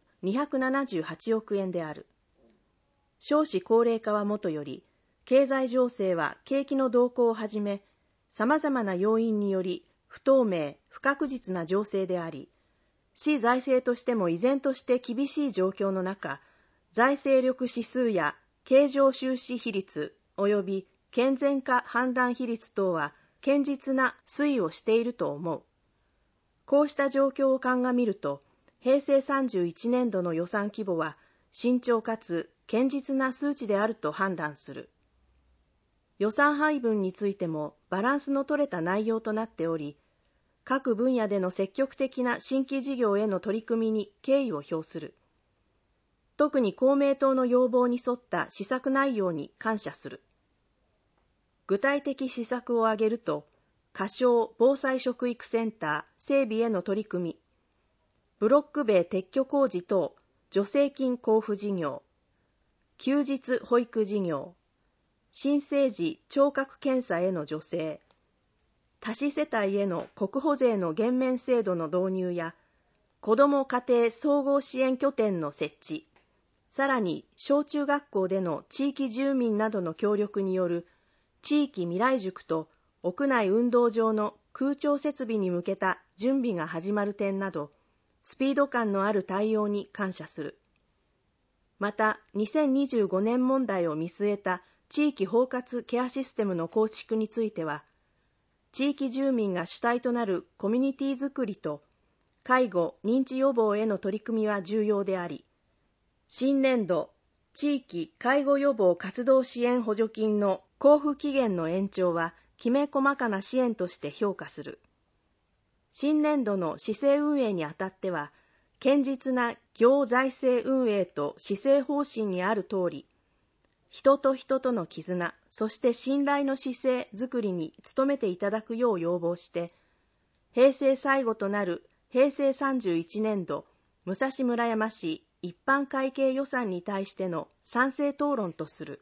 278億円である。少子高齢化はもとより、経済情勢は景気の動向をはじめ、様々な要因により不透明、不確実な情勢であり、市財政としても依然として厳しい状況の中、財政力指数や経常収支比率及び健全化判断比率等は堅実な推移をしていると思う。こうした状況を鑑みると、平成31年度の予算規模は慎重かつ堅実な数値であると判断する。予算配分についてもバランスの取れた内容となっており、各分野での積極的な新規事業への取り組みに敬意を表する。特に公明党の要望に沿った施策内容に感謝する。具体的施策を挙げると、仮称防災食育センター整備への取り組み、ブロック塀撤去工事等助成金交付事業、休日保育事業、新生児聴覚検査への助成、多子世帯への国保税の減免制度の導入や、子ども家庭総合支援拠点の設置、さらに小中学校での地域住民などの協力による地域未来塾と屋内運動場の空調設備に向けた準備が始まる点など、スピード感のある対応に感謝する。また、2025年問題を見据えた地域包括ケアシステムの構築については、地域住民が主体となるコミュニティづくりと介護・認知予防への取り組みは重要であり、新年度地域介護予防活動支援補助金の交付期限の延長はきめ細かな支援として評価する。新年度の市政運営にあたっては、堅実な行財政運営と施政方針にある通り、人と人との絆、そして信頼の姿勢づくりに努めていただくよう要望して、平成最後となる平成31年度武蔵村山市一般会計予算に対しての賛成討論とする。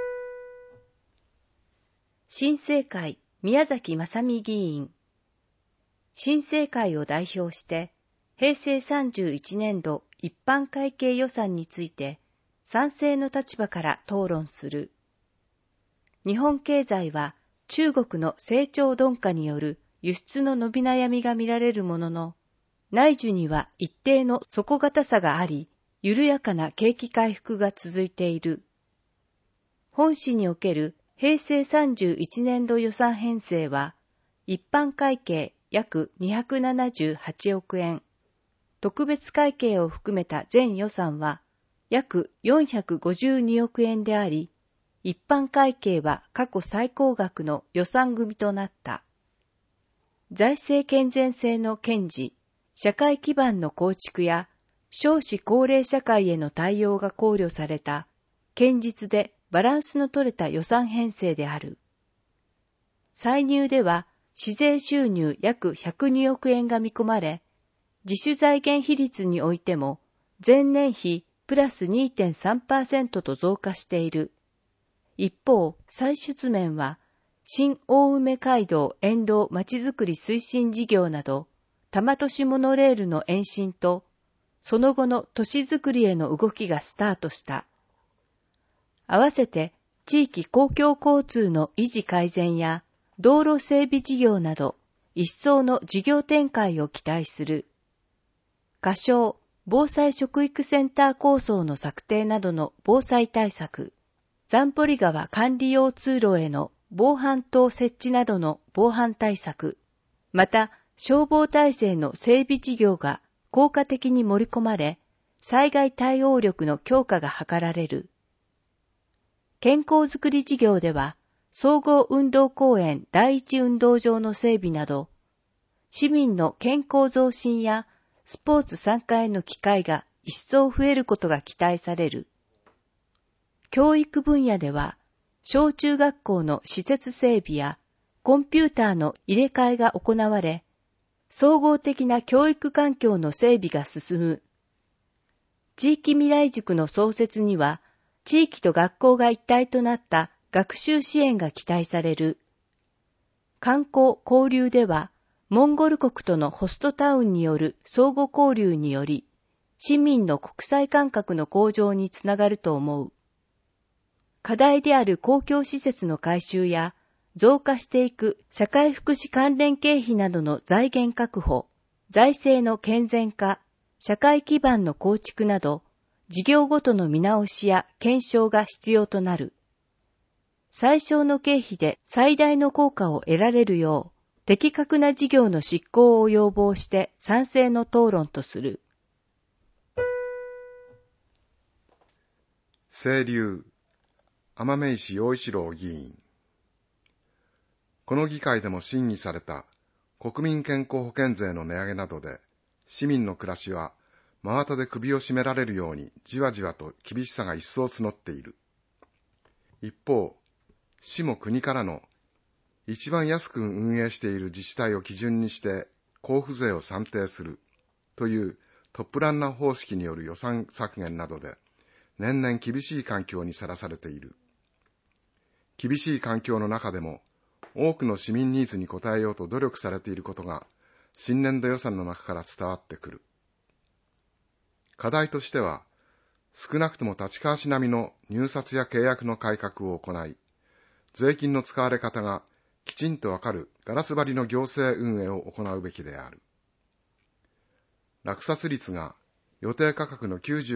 新政会宮崎正美議員。新政会を代表して、平成31年度一般会計予算について、賛成の立場から討論する。日本経済は中国の成長鈍化による輸出の伸び悩みが見られるものの、内需には一定の底堅さがあり、緩やかな景気回復が続いている。本市における平成31年度予算編成は、一般会計約278億円、 特別会計を含めた全予算は約452億円であり、一般会計は過去最高額の予算組となった。財政健全性の堅持、社会基盤の構築や少子高齢社会への対応が考慮された堅実でバランスの取れた予算編成である。歳入では市税収入約102億円が見込まれ、自主財源比率においても前年比プラス 2.3% と増加している。一方、歳出面は新大梅街道沿道まちづくり推進事業など、多摩都市モノレールの延伸と、その後の都市づくりへの動きがスタートした。合わせて地域公共交通の維持改善や道路整備事業など一層の事業展開を期待する。仮称防災食育センター構想の策定などの防災対策、残堀川管理用通路への防犯灯設置などの防犯対策、また消防体制の整備事業が効果的に盛り込まれ、災害対応力の強化が図られる。健康づくり事業では、総合運動公園第一運動場の整備など、市民の健康増進やスポーツ参加への機会が一層増えることが期待される。教育分野では、小中学校の施設整備やコンピューターの入れ替えが行われ、総合的な教育環境の整備が進む。地域未来塾の創設には、地域と学校が一体となった学習支援が期待される。観光・交流では、モンゴル国とのホストタウンによる相互交流により、市民の国際感覚の向上につながると思う。課題である公共施設の改修や、増加していく社会福祉関連経費などの財源確保、財政の健全化、社会基盤の構築など、事業ごとの見直しや検証が必要となる。最小の経費で最大の効果を得られるよう、的確な事業の執行を要望して賛成の討論とする。 清流、天女石陽一郎議員。この議会でも審議された国民健康保険税の値上げなどで、市民の暮らしは真綿で首を絞められるようにじわじわと厳しさが一層募っている。一方、市も国からの一番安く運営している自治体を基準にして交付税を算定するというトップランナー方式による予算削減などで年々厳しい環境にさらされている。厳しい環境の中でも多くの市民ニーズに応えようと努力されていることが新年度予算の中から伝わってくる。課題としては、少なくとも立川市並みの入札や契約の改革を行い、税金の使われ方がきちんとわかるガラス張りの行政運営を行うべきである。落札率が予定価格の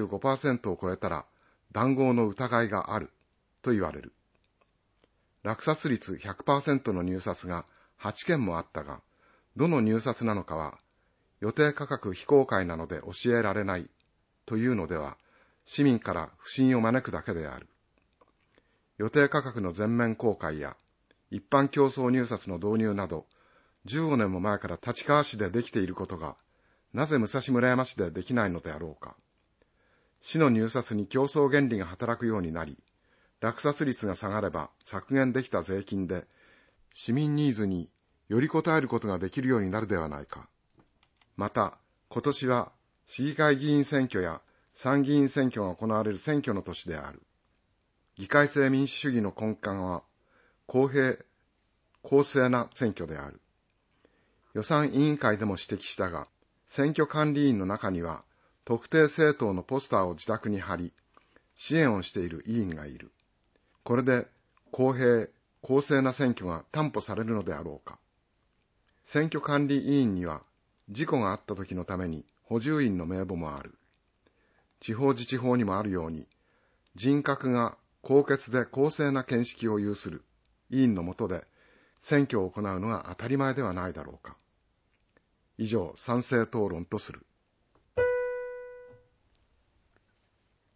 95% を超えたら談合の疑いがあると言われる。落札率 100% の入札が8件もあったが、どの入札なのかは予定価格非公開なので教えられないというのでは、市民から不信を招くだけである。予定価格の全面公開や一般競争入札の導入など、15年も前から立川市でできていることが、なぜ武蔵村山市でできないのであろうか。市の入札に競争原理が働くようになり、落札率が下がれば削減できた税金で市民ニーズにより応えることができるようになるではないか。また、今年は市議会議員選挙や参議院選挙が行われる選挙の年である。議会制民主主義の根幹は公平、公正な選挙である。予算委員会でも指摘したが、選挙管理員の中には特定政党のポスターを自宅に貼り、支援をしている委員がいる。これで公平、公正な選挙が担保されるのであろうか。選挙管理委員には事故があった時のために補充員の名簿もある。地方自治法にもあるように、人格が高潔で公正な見識を有する委員の下で選挙を行うのが当たり前ではないだろうか。以上、賛成討論とする。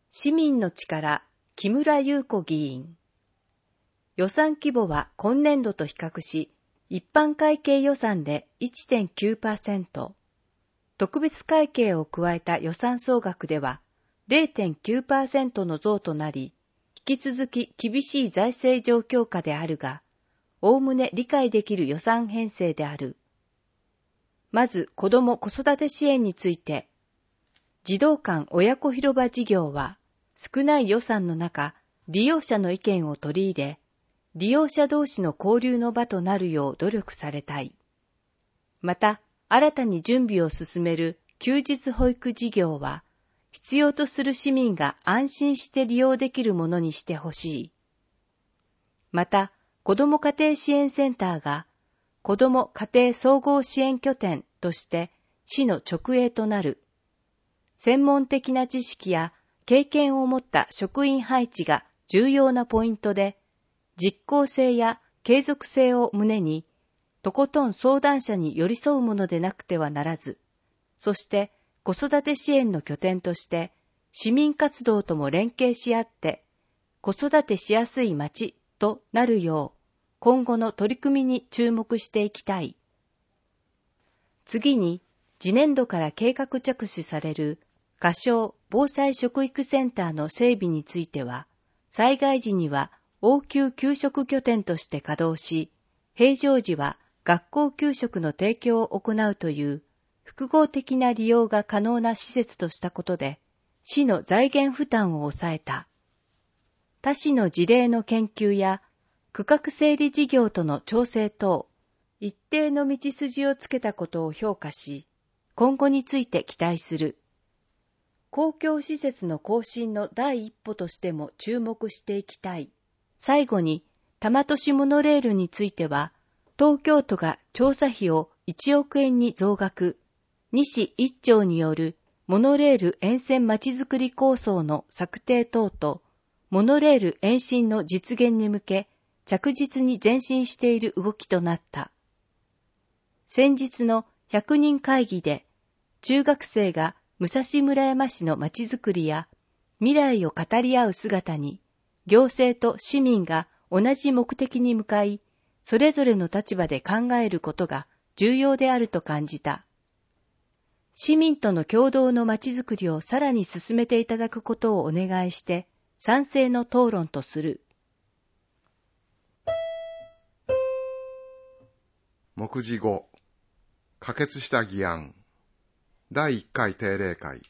市民の力、木村裕子議員。予算規模は今年度と比較し、一般会計予算で 1.9%、特別会計を加えた予算総額では 0.9% の増となり、引き続き厳しい財政状況下であるが、おおむね理解できる予算編成である。まず、子ども・子育て支援について、児童館親子広場事業は、少ない予算の中、利用者の意見を取り入れ、利用者同士の交流の場となるよう努力されたい。また、新たに準備を進める休日保育事業は、必要とする市民が安心して利用できるものにしてほしい。また、子ども家庭支援センターが、子ども家庭総合支援拠点として市の直営となる。専門的な知識や経験を持った職員配置が重要なポイントで、実効性や継続性を旨に、とことん相談者に寄り添うものでなくてはならず、そして子育て支援の拠点として、市民活動とも連携し合って、子育てしやすい街となるよう、今後の取り組みに注目していきたい。次に、次年度から計画着手される仮称防災食育センターの整備については、災害時には応急給食拠点として稼働し、平常時は学校給食の提供を行うという複合的な利用が可能な施設としたことで、市の財源負担を抑えた。他市の事例の研究や区画整理事業との調整等、一定の道筋をつけたことを評価し、今後について期待する。公共施設の更新の第一歩としても注目していきたい。最後に、多摩都市モノレールについては、東京都が調査費を1億円に増額、西一町によるモノレール沿線まちづくり構想の策定等と、モノレール延伸の実現に向け、着実に前進している動きとなった。先日の100人会議で、中学生が武蔵村山市のまちづくりや未来を語り合う姿に、行政と市民が同じ目的に向かい、それぞれの立場で考えることが重要であると感じた。市民との共同のまちづくりをさらに進めていただくことをお願いして、賛成の討論とする。 目次5、可決した議案。第1回定例会。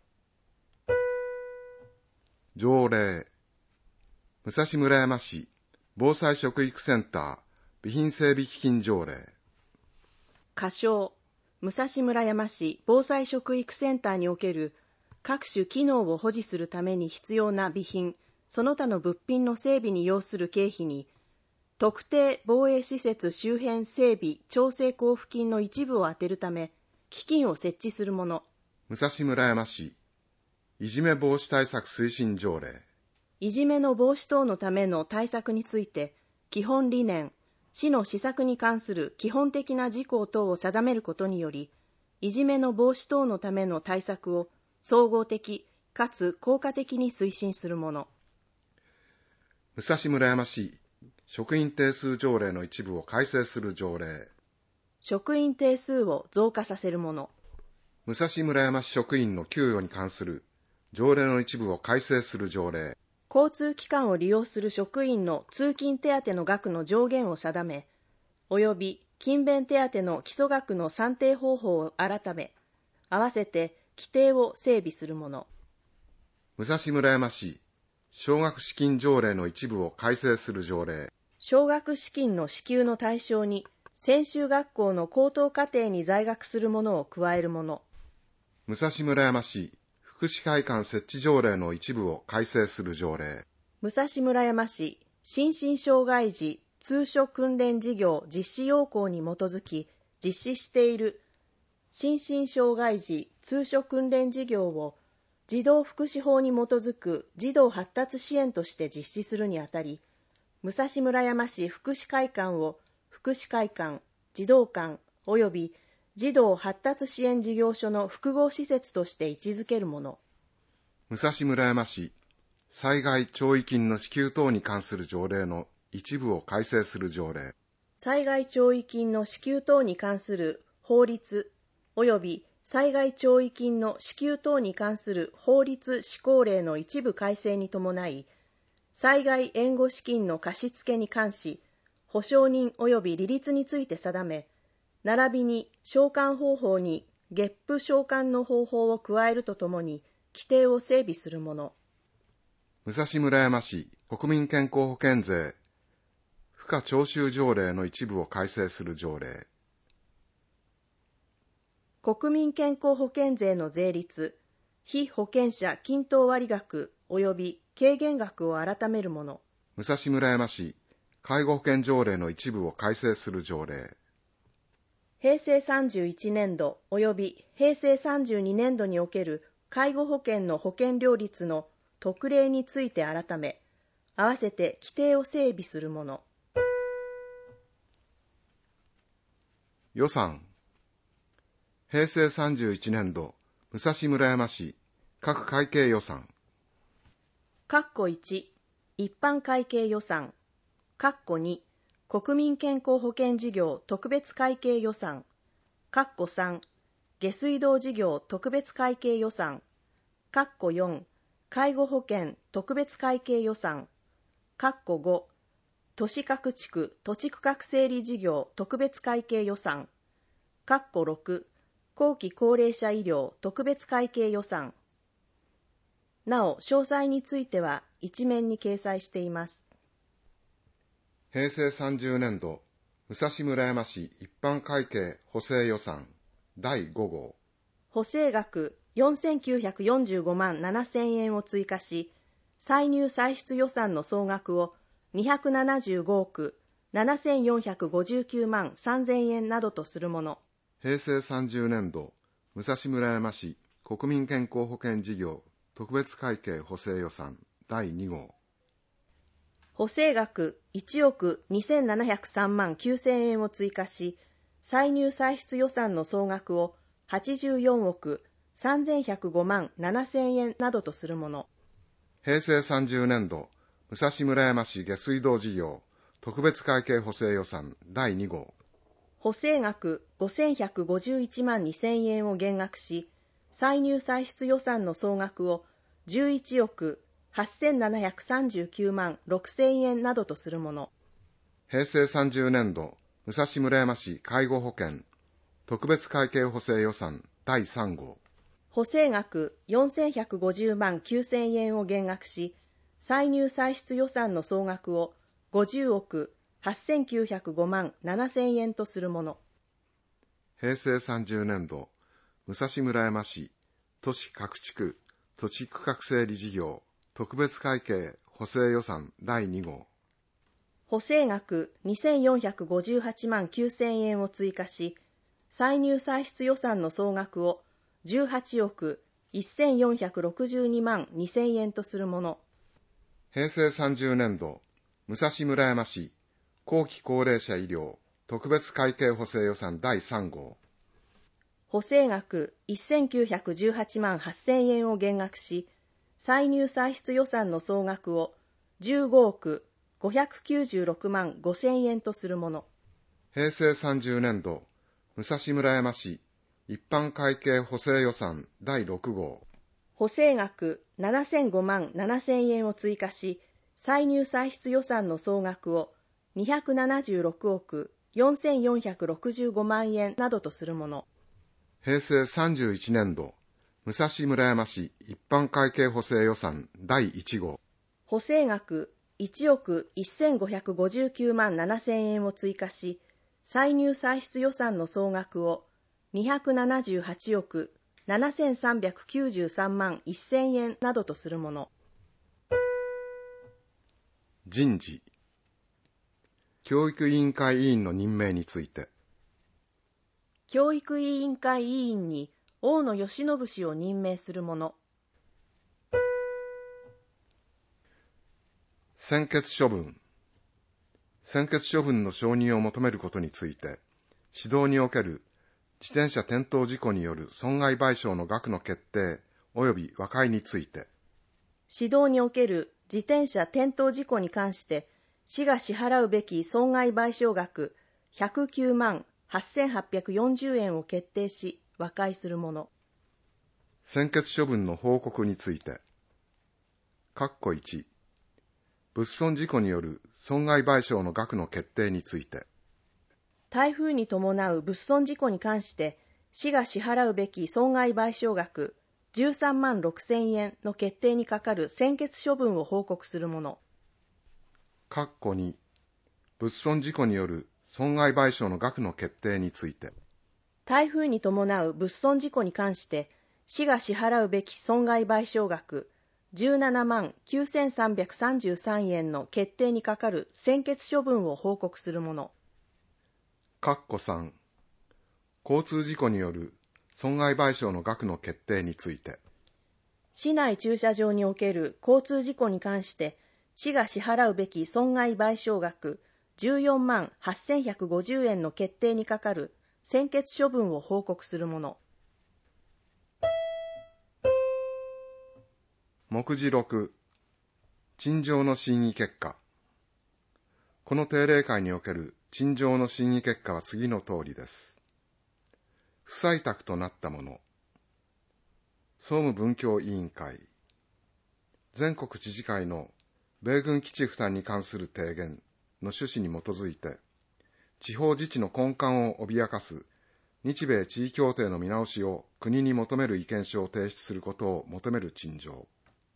条例。武蔵村山市防災食育センター備品整備基金条例。 仮称、武蔵村山市防災食育センターにおける各種機能を保持するために必要な備品、その他の物品の整備に要する経費に、特定防衛施設周辺整備調整交付金の一部を充てるため、基金を設置するもの。 武蔵村山市いじめ防止対策推進条例。 いじめの防止等のための対策について、基本理念、市の施策に関する基本的な事項等を定めることにより、いじめの防止等のための対策を総合的かつ効果的に推進するもの。 武蔵村山市職員定数条例の一部を改正する条例。 職員定数を増加させるもの。 武蔵村山市職員の給与に関する条例の一部を改正する条例。 交通機関を利用する職員の通勤手当の額の上限を定め、及び勤勉手当の基礎額の算定方法を改め、合わせて規定を整備するもの。 武蔵村山市奨学資金条例の一部を改正する条例。 奨学資金の支給の対象に、専修学校の高等課程に在学する者を加えるもの。 武蔵村山市福祉会館設置条例の一部を改正する条例。 武蔵村山市心身障害児通所訓練事業実施要項に基づき実施している心身障害児通所訓練事業を児童福祉法に基づく児童発達支援として実施するにあたり、武蔵村山市福祉会館を福祉会館、児童館及び児童発達支援事業所の複合施設として位置づけるもの。 武武蔵村山市災害弔慰金の支給等に関する条例の一部を改正する条例。 災害弔慰金の支給等に関する法律及び災害弔慰金の支給等に関する法律施行令の一部改正に伴い、災害援護資金の貸付に関し、保証人及び利率について定め、並びに償還方法に月賦償還の方法を加えるとともに、規定を整備するもの。 武蔵村山市国民健康保険税賦課徴収条例の一部を改正する条例。 国民健康保険税の税率、被保険者均等割額及び軽減額を改めるもの。 武蔵村山市介護保険条例の一部を改正する条例。 平成31年度及び平成32年度における介護保険の保険料率の特例について改め、合わせて規定を整備するもの。 予算。平成31年度武蔵村山市各会計予算。 括弧1、一般会計予算。括弧2、国民健康保険事業特別会計予算。括弧3、下水道事業特別会計予算。括弧4、介護保険特別会計予算。括弧5、都市各地区土地区画整理事業特別会計予算。括弧6、後期高齢者医療特別会計予算。なお、詳細については一面に掲載しています。 平成30年度武蔵村山市一般会計補正予算第5号。 補正額4945万7000円を追加し、歳入歳出予算の総額を275億7459万3000円などとするもの。 平成30年度武蔵村山市国民健康保険事業特別会計補正予算第2号。 補正額1億2703万9000円を追加し、歳入歳出予算の総額を84億3105万7000円などとするもの。 平成30年度武蔵村山市下水道事業特別会計補正予算第2号。 補正額5151万2000円を減額し、歳入歳出予算の総額を11億8739万6000円などとするもの。 平成30年度武蔵村山市介護保険特別会計補正予算第3号。 補正額4150万9000円を減額し、歳入歳出予算の総額を50億8905万7000円とするもの。 平成30年度武蔵村山市都市各地区土地区画整理事業特別会計補正予算第2号。 補正額2458万9000円を追加し、歳入歳出予算の総額を18億1462万2000円とするもの。 平成30年度武蔵村山市後期高齢者医療特別会計補正予算第3号。 補正額1918万8000円を減額し、歳入歳出予算の総額を15億596万5000円とするもの。 平成30年度武蔵村山市一般会計補正予算第6号。 補正額7005万7000円を追加し、歳入歳出予算の総額を276億4465万円などとするもの。 平成31年度武蔵村山市一般会計補正予算第1号。 補正額1億1559万7000円を追加し、歳入歳出予算の総額を278億7393万1000円などとするもの。 人事。教育委員会委員の任命について。 教育委員会委員に大野義信氏を任命するもの。 専決処分。専決処分の承認を求めることについて、指導における自転車転倒事故による損害賠償の額の決定及び和解について。 市道における自転車転倒事故に関して市が支払うべき損害賠償額109万8840円を決定し和解するもの。 専決処分の報告について、1、物損事故による損害賠償の額の決定について、 台風に伴う物損事故に関して市が支払うべき損害賠償額13万6000円の決定に係る専決処分を報告するもの。 2、物損事故による損害賠償の額の決定について、 台風に伴う物損事故に関して市が支払うべき損害賠償額17万9333円の決定に係る専決処分を報告するもの。 3、交通事故による損害賠償の額の決定について、 市内駐車場における交通事故に関して市が支払うべき損害賠償額14万8150円の決定に係る専決処分を報告するもの。 目次6、陳情の審議結果。この定例会における陳情の審議結果は次の通りです。不採択となったもの。総務文教委員会。全国知事会の米軍基地負担に関する提言の趣旨に基づいて、地方自治の根幹を脅かす日米地位協定の見直しを国に求める意見書を提出することを求める陳情。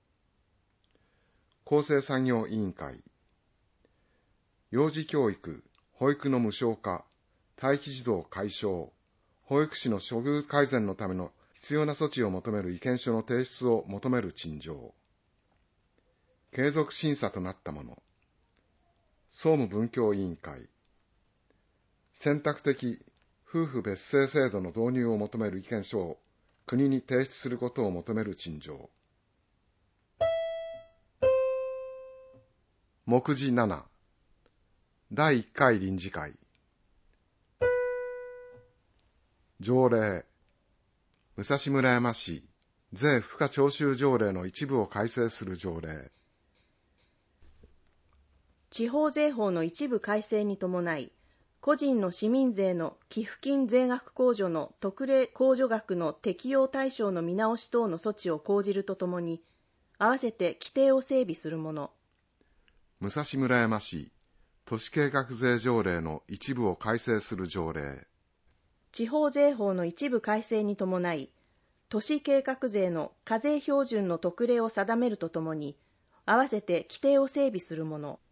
厚生産業委員会。幼児教育、保育の無償化、待機児童解消、保育士の処遇改善のための必要な措置を求める意見書の提出を求める陳情。継続審査となったもの。総務文教委員会。選択的夫婦別姓制度の導入を求める意見書を国に提出することを求める陳情。目次7、第1回臨時会。条例、武蔵村山市税付加徴収条例の一部を改正する条例。 地方税法の一部改正に伴い、個人の市民税の寄付金税額控除の特例控除額の適用対象の見直し等の措置を講じるとともに、合わせて規定を整備するもの。 武蔵村山市都市計画税条例の一部を改正する条例。 地方税法の一部改正に伴い、都市計画税の課税標準の特例を定めるとともに、合わせて規定を整備するもの。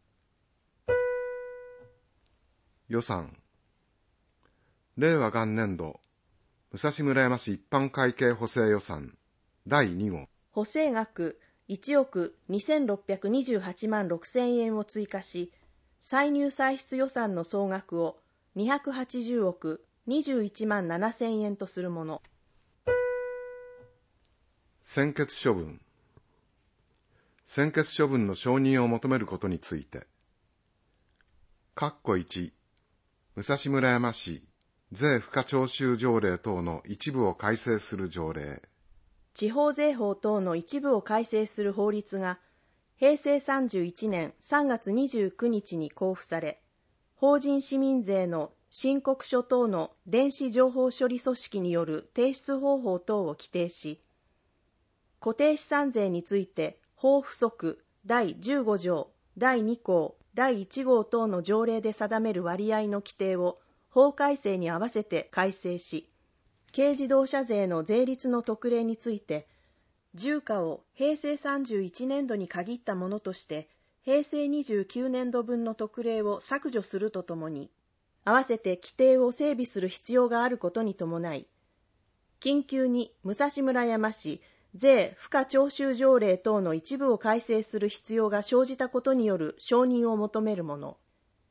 予算。令和元年度、武蔵村山市一般会計補正予算、第2号。 補正額1億2628万6000円を追加し、歳入歳出予算の総額を280億21万7000円とするもの。 専決処分。専決処分の承認を求めることについて。1、武蔵村山市税付加徴収条例等の一部を改正する条例。 地方税法等の一部を改正する法律が平成31年3月29日に公布され、法人市民税の申告書等の電子情報処理組織による提出方法等を規定し、固定資産税について法附則第15条、第2項、第1号等の条例で定める割合の規定を法改正に合わせて改正し、軽自動車税の税率の特例について、重価を平成31年度に限ったものとして、平成29年度分の特例を削除するとともに、合わせて規定を整備する必要があることに伴い、緊急に武蔵村山市税付加徴収条例等の一部を改正する必要が生じたことによる承認を求めるもの。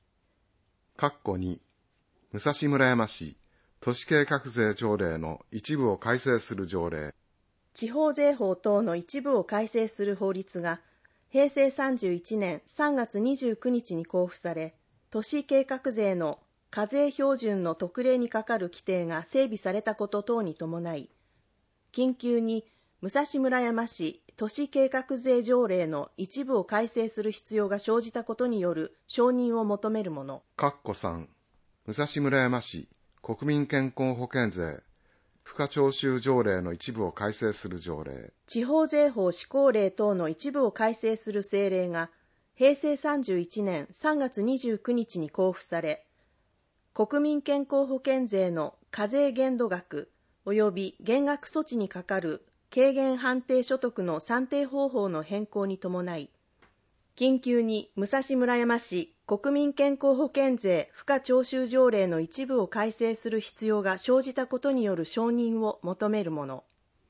2、武蔵村山市都市計画税条例の一部を改正する条例。 地方税法等の一部を改正する法律が平成31年3月29日に公布され、都市計画税の課税標準の特例に係る規定が整備されたこと等に伴い、緊急に武蔵村山市都市計画税条例の一部を改正する必要が生じたことによる承認を求めるもの。 3、武蔵村山市国民健康保険税付加徴収条例の一部を改正する条例。 地方税法施行令等の一部を改正する政令が平成31年3月29日に公布され、国民健康保険税の課税限度額及び減額措置にかかる軽減判定所得の算定方法の変更に伴い、緊急に武蔵村山市国民健康保険税付加徴収条例の一部を改正する必要が生じたことによる承認を求めるもの。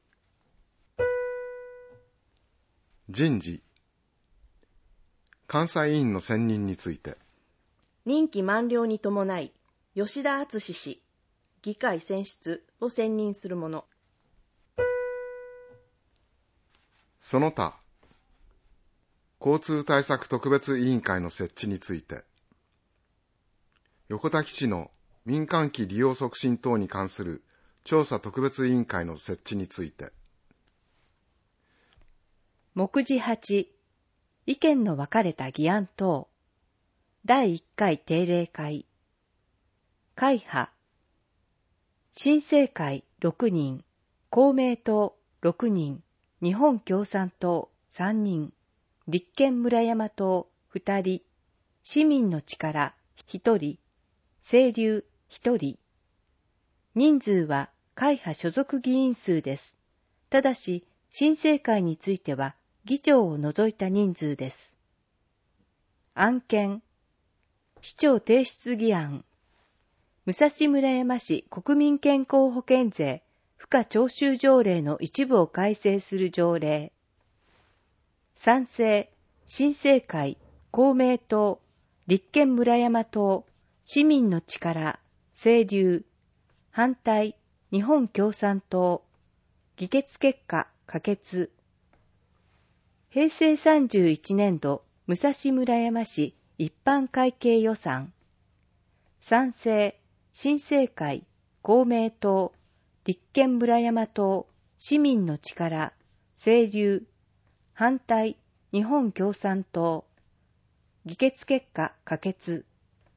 人事。監査委員の選任について。 任期満了に伴い、吉田敦氏、議会選出を選任するもの。 その他、交通対策特別委員会の設置について。横田基地の民間機利用促進等に関する調査特別委員会の設置について。 目次8、意見の分かれた議案等。第1回定例会。会派。新政会6人、公明党6人、日本共産党3人、立憲村山党2人、市民の力1人、清流1人。人数は会派所属議員数です。ただし、新政会については議長を除いた人数です。案件。市長提出議案。武蔵村山市国民健康保険税付加徴収条例の一部を改正する条例。賛成、新政会、公明党、立憲村山党、市民の力、清流。反対、日本共産党。議決結果、可決。平成31年度武蔵村山市一般会計予算。賛成、新政会、公明党、立憲村山党、市民の力、清流。反対、日本共産党。議決結果、可決。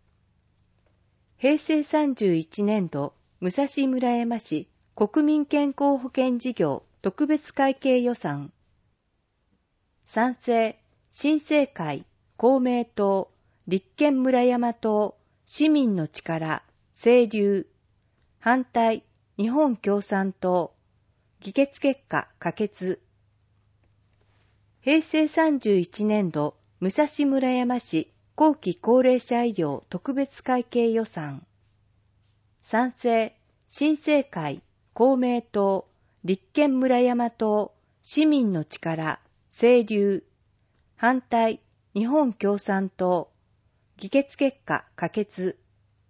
平成31年度武蔵村山市国民健康保険事業特別会計予算。賛成、新政会、公明党、立憲村山党、市民の力、清流。反対、日本共産党。議決結果、可決。平成31年度武蔵村山市後期高齢者医療特別会計予算。賛成、新政会、公明党、立憲村山党、市民の力、清流。反対、日本共産党。議決結果、可決。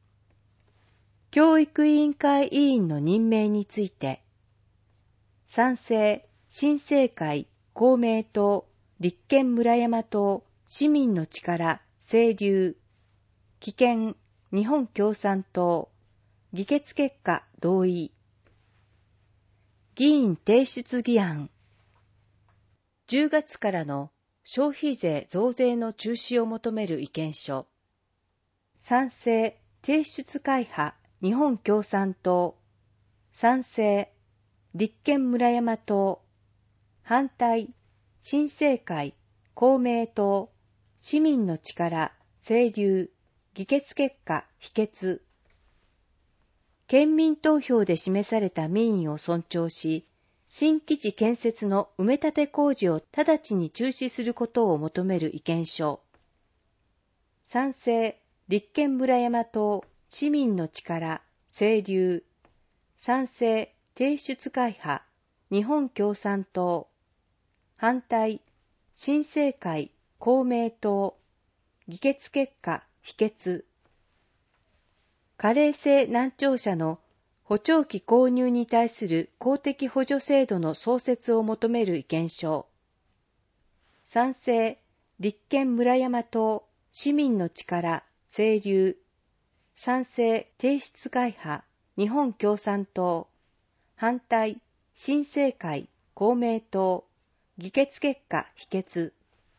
教育委員会委員の任命について。賛成、新政会、公明党、立憲村山党、市民の力、清流。棄権、日本共産党。議決結果、同意。議員提出議案。10月からの消費税増税の中止を求める意見書。賛成、提出会派、日本共産党。賛成、立憲村山党。反対、新政会、公明党、市民の力、清流。議決結果、否決。県民投票で示された民意を尊重し、新基地建設の埋め立て工事を直ちに中止することを求める意見書。賛成、立憲村山党、市民の力、清流。賛成、提出会派、日本共産党。反対、新政会、公明党。議決結果、否決。加齢性難聴者の補聴器購入に対する公的補助制度の創設を求める意見書。賛成、立憲村山党、市民の力、清流。賛成、提出会派、日本共産党。反対、新政会、公明党。 議決結果否決。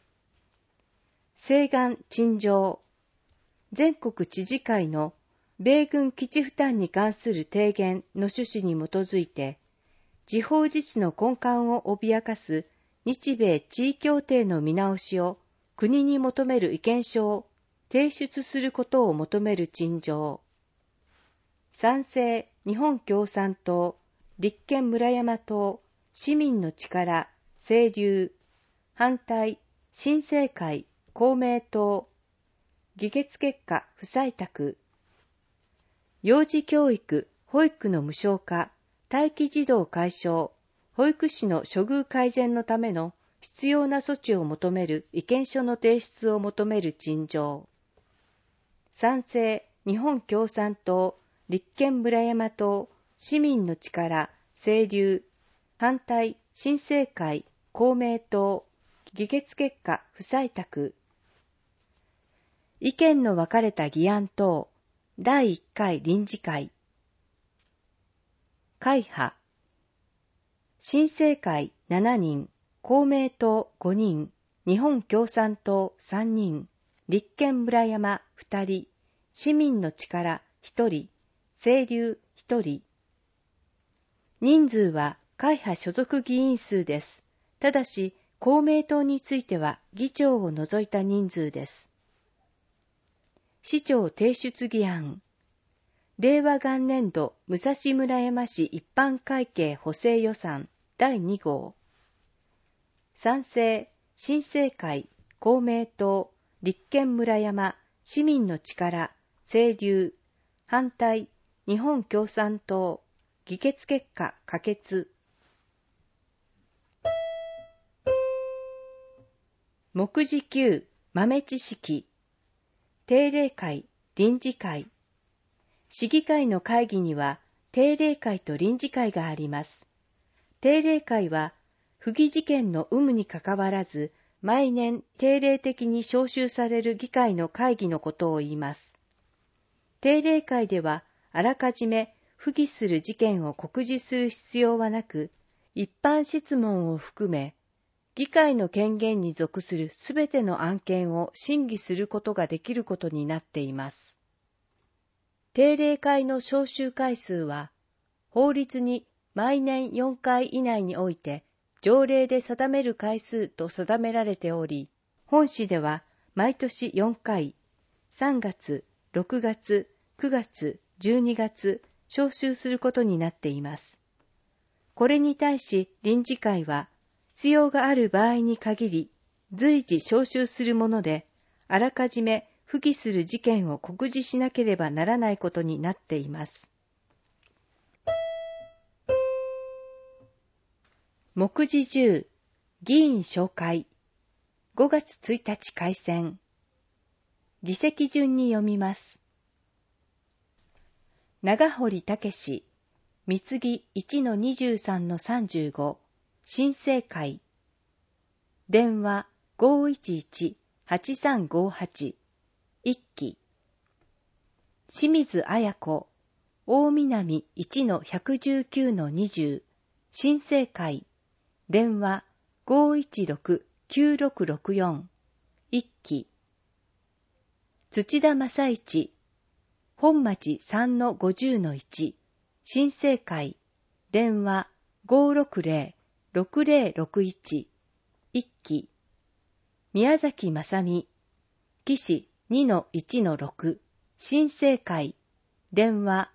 請願陳情。全国知事会の米軍基地負担に関する提言の趣旨に基づいて、地方自治の根幹を脅かす日米地位協定の見直しを国に求める意見書を提出することを求める陳情。賛成日本共産党、立憲村山党、市民の力、清流。反対新政会、公明党。議決結果不採択。幼児教育、保育の無償化、待機児童解消、保育士の処遇改善のための必要な措置を求める意見書の提出を求める陳情。賛成日本共産党、立憲村山党、市民の力、清流。反対新政会、公明党。議決結果不採択。意見の分かれた議案等、第1回臨時会。会派。新政会7人、公明党5人、日本共産党3人、立憲村山2人、市民の力1人、清流1人。人数は会派所属議員数です。ただし、公明党については議長を除いた人数です。市長提出議案。令和元年度武蔵村山市一般会計補正予算第2号。賛成新政会、公明党、立憲村山、市民の力、清流。反対日本共産党。議決結果可決。目次9豆知識。定例会、臨時会。市議会の会議には定例会と臨時会があります。定例会は不義事件の有無にかかわらず毎年定例的に召集される議会の会議のことを言います。定例会ではあらかじめ不義する事件を告示する必要はなく、一般質問を含め議会の権限に属するすべての案件を審議することができることになっています。定例会の召集回数は、法律に毎年4回以内において条例で定める回数と定められており、本市では毎年4回、3月、6月、9月、12月、召集することになっています。これに対し臨時会は、必要がある場合に限り、随時召集するもので、あらかじめ不義する事件を告示しなければならないことになっています。目次10、議員紹介。5月1日改選。議席順に読みます。長堀武史、三木 1-23-35、新政会。電話 511-8358、1期。清水綾子、大南 1-119-20、新政会。電話 516-9664、1期。土田正一、本町 3-50-1、新政会。電話 560-6061、1期。宮崎正美、騎士 2-1-6、新政会。電話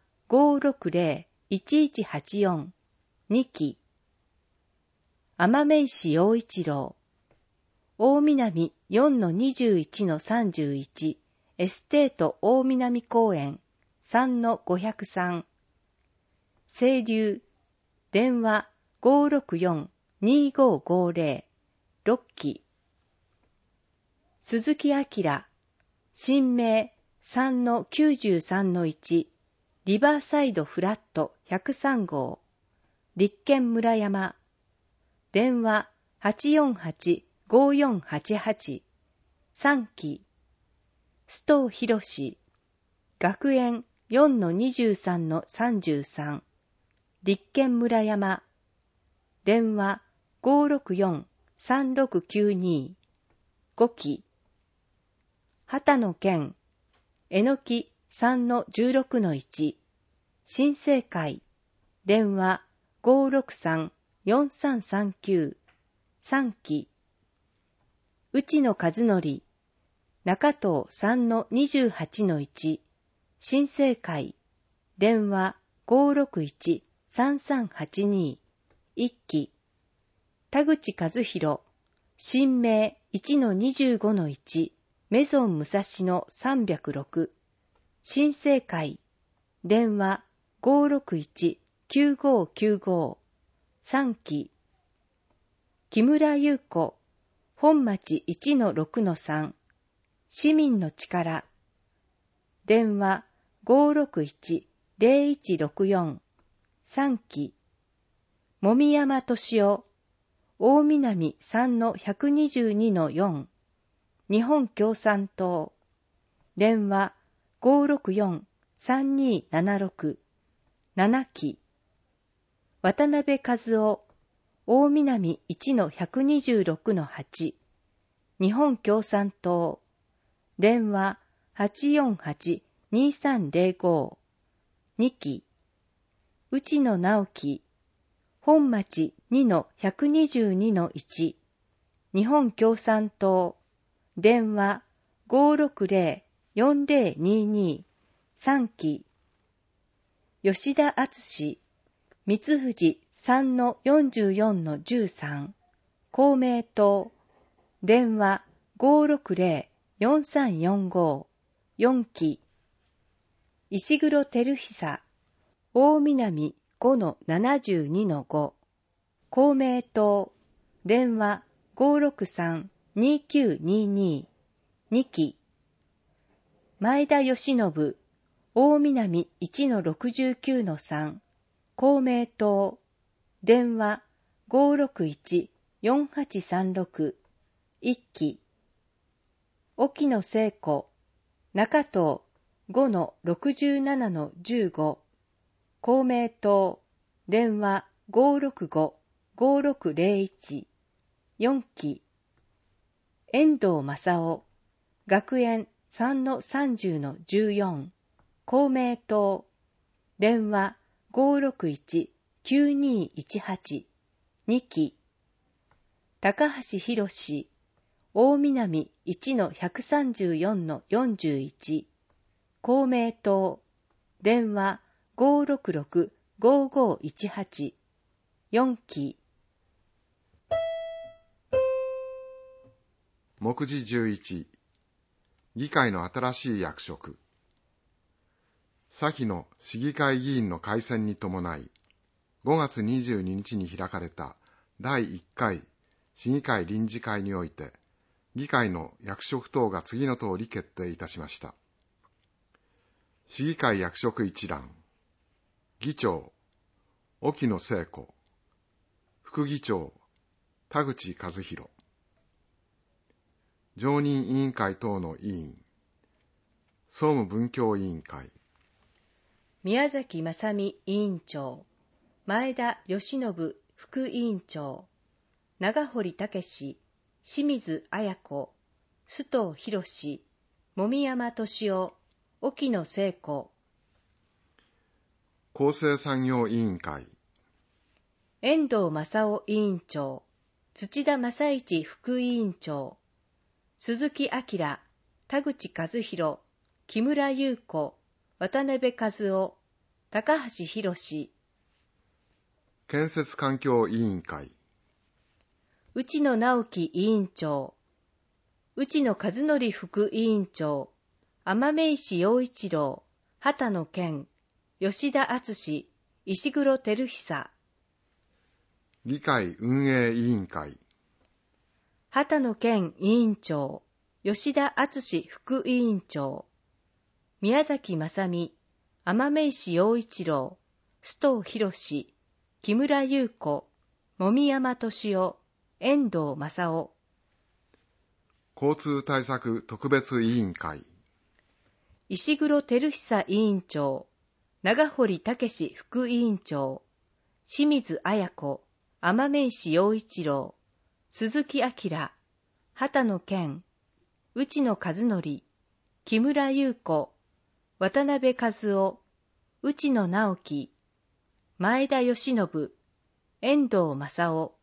560-1184、2期。天女石陽一郎、大南 4-21-31、エステート大南公園 3-503、清流。電話 564-2550、6期。鈴木明、新名 3-93-1、リバーサイドフラット103号、立憲村山。電話 848-5488、3期。須藤博、学園 4-23-33、立憲村山。電話 3692、5期。畑野健、えのき 3-16-1、新生会、電話 563-4339、3期。内野和則、中藤 3-28-1、新生会、電話 561-3382、1期。田口和弘、新名 1-25-1、メゾン武蔵野306、新生会、電話 561-9595、3期。木村優子、本町 1-6-3、市民の力、電話 561-0164、3期。籾山敏夫、大南 3-122-4、日本共産党、電話 564-3276、7期。渡辺和夫、大南 1-126-8、日本共産党、電話 848-2305、2期。内野直樹、本町 2-122-1、日本共産党、電話 560-4022、3期。吉田敦、三藤 3-44-13、公明党、電話 560-4345、4期。石黒照久、大南 5-72-5、公明党、電話 563-2922、2期。前田義信、大南 1-69-3、公明党、電話 561-4836、1期。沖野聖子、中藤 5-67-15、公明党、電話 565-5601、4期。遠藤正夫、学園 3-30-14、公明党、電話 561-9218、2期。高橋博、大南 1-134-41、公明党、電話 566-5518、4期。 目次11、議会の新しい役職。先の市議会議員の改選に伴い、5月22日に開かれた第1回市議会臨時会において、議会の役職等が次の通り決定いたしました。市議会役職一覧。議長、沖野聖子。副議長、田口和弘。常任委員会等の委員。総務文教委員会。 宮崎正美委員長、前田義信副委員長、長堀武、清水綾子、須藤博、籾山敏夫、沖野聖子。 厚生産業委員会。 遠藤正夫委員長、土田正一副委員長、鈴木明、田口和弘、木村優子、渡辺和夫、高橋博。 建設環境委員会。 内野直樹委員長、内野和則副委員長、天女石陽一郎、畑野健、吉田敦、石黒照久。 議会運営委員会。 畑野健委員長、吉田敦副委員長、宮崎正美、天女石陽一郎、須藤博、木村優子、籾山敏夫、遠藤正夫。 交通対策特別委員会。 石黒照久委員長、長堀武副委員長、清水綾子、天女石陽一郎、 鈴木明、畑野健、内野和則、木村優子、渡辺和夫、内野直樹、前田義信、遠藤正夫。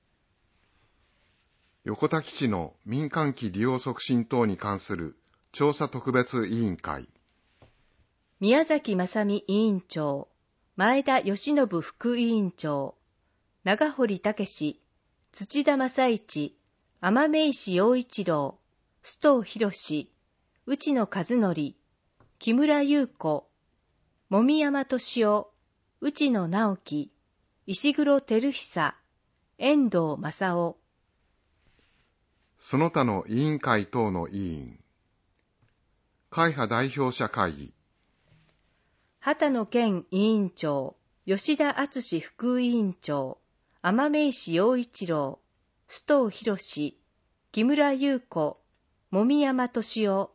横田基地の民間機利用促進等に関する調査特別委員会。 宮崎正美委員長、前田義信副委員長、長堀武、土田正一、天女石陽一郎、須藤博、内野和則、木村優子、籾山敏夫、内野直樹、石黒照久、遠藤正夫。 その他の委員会等の委員。会派代表者会議。 畑野健委員長、吉田敦副委員長、天女石陽一郎、須藤博、木村優子、籾山敏夫。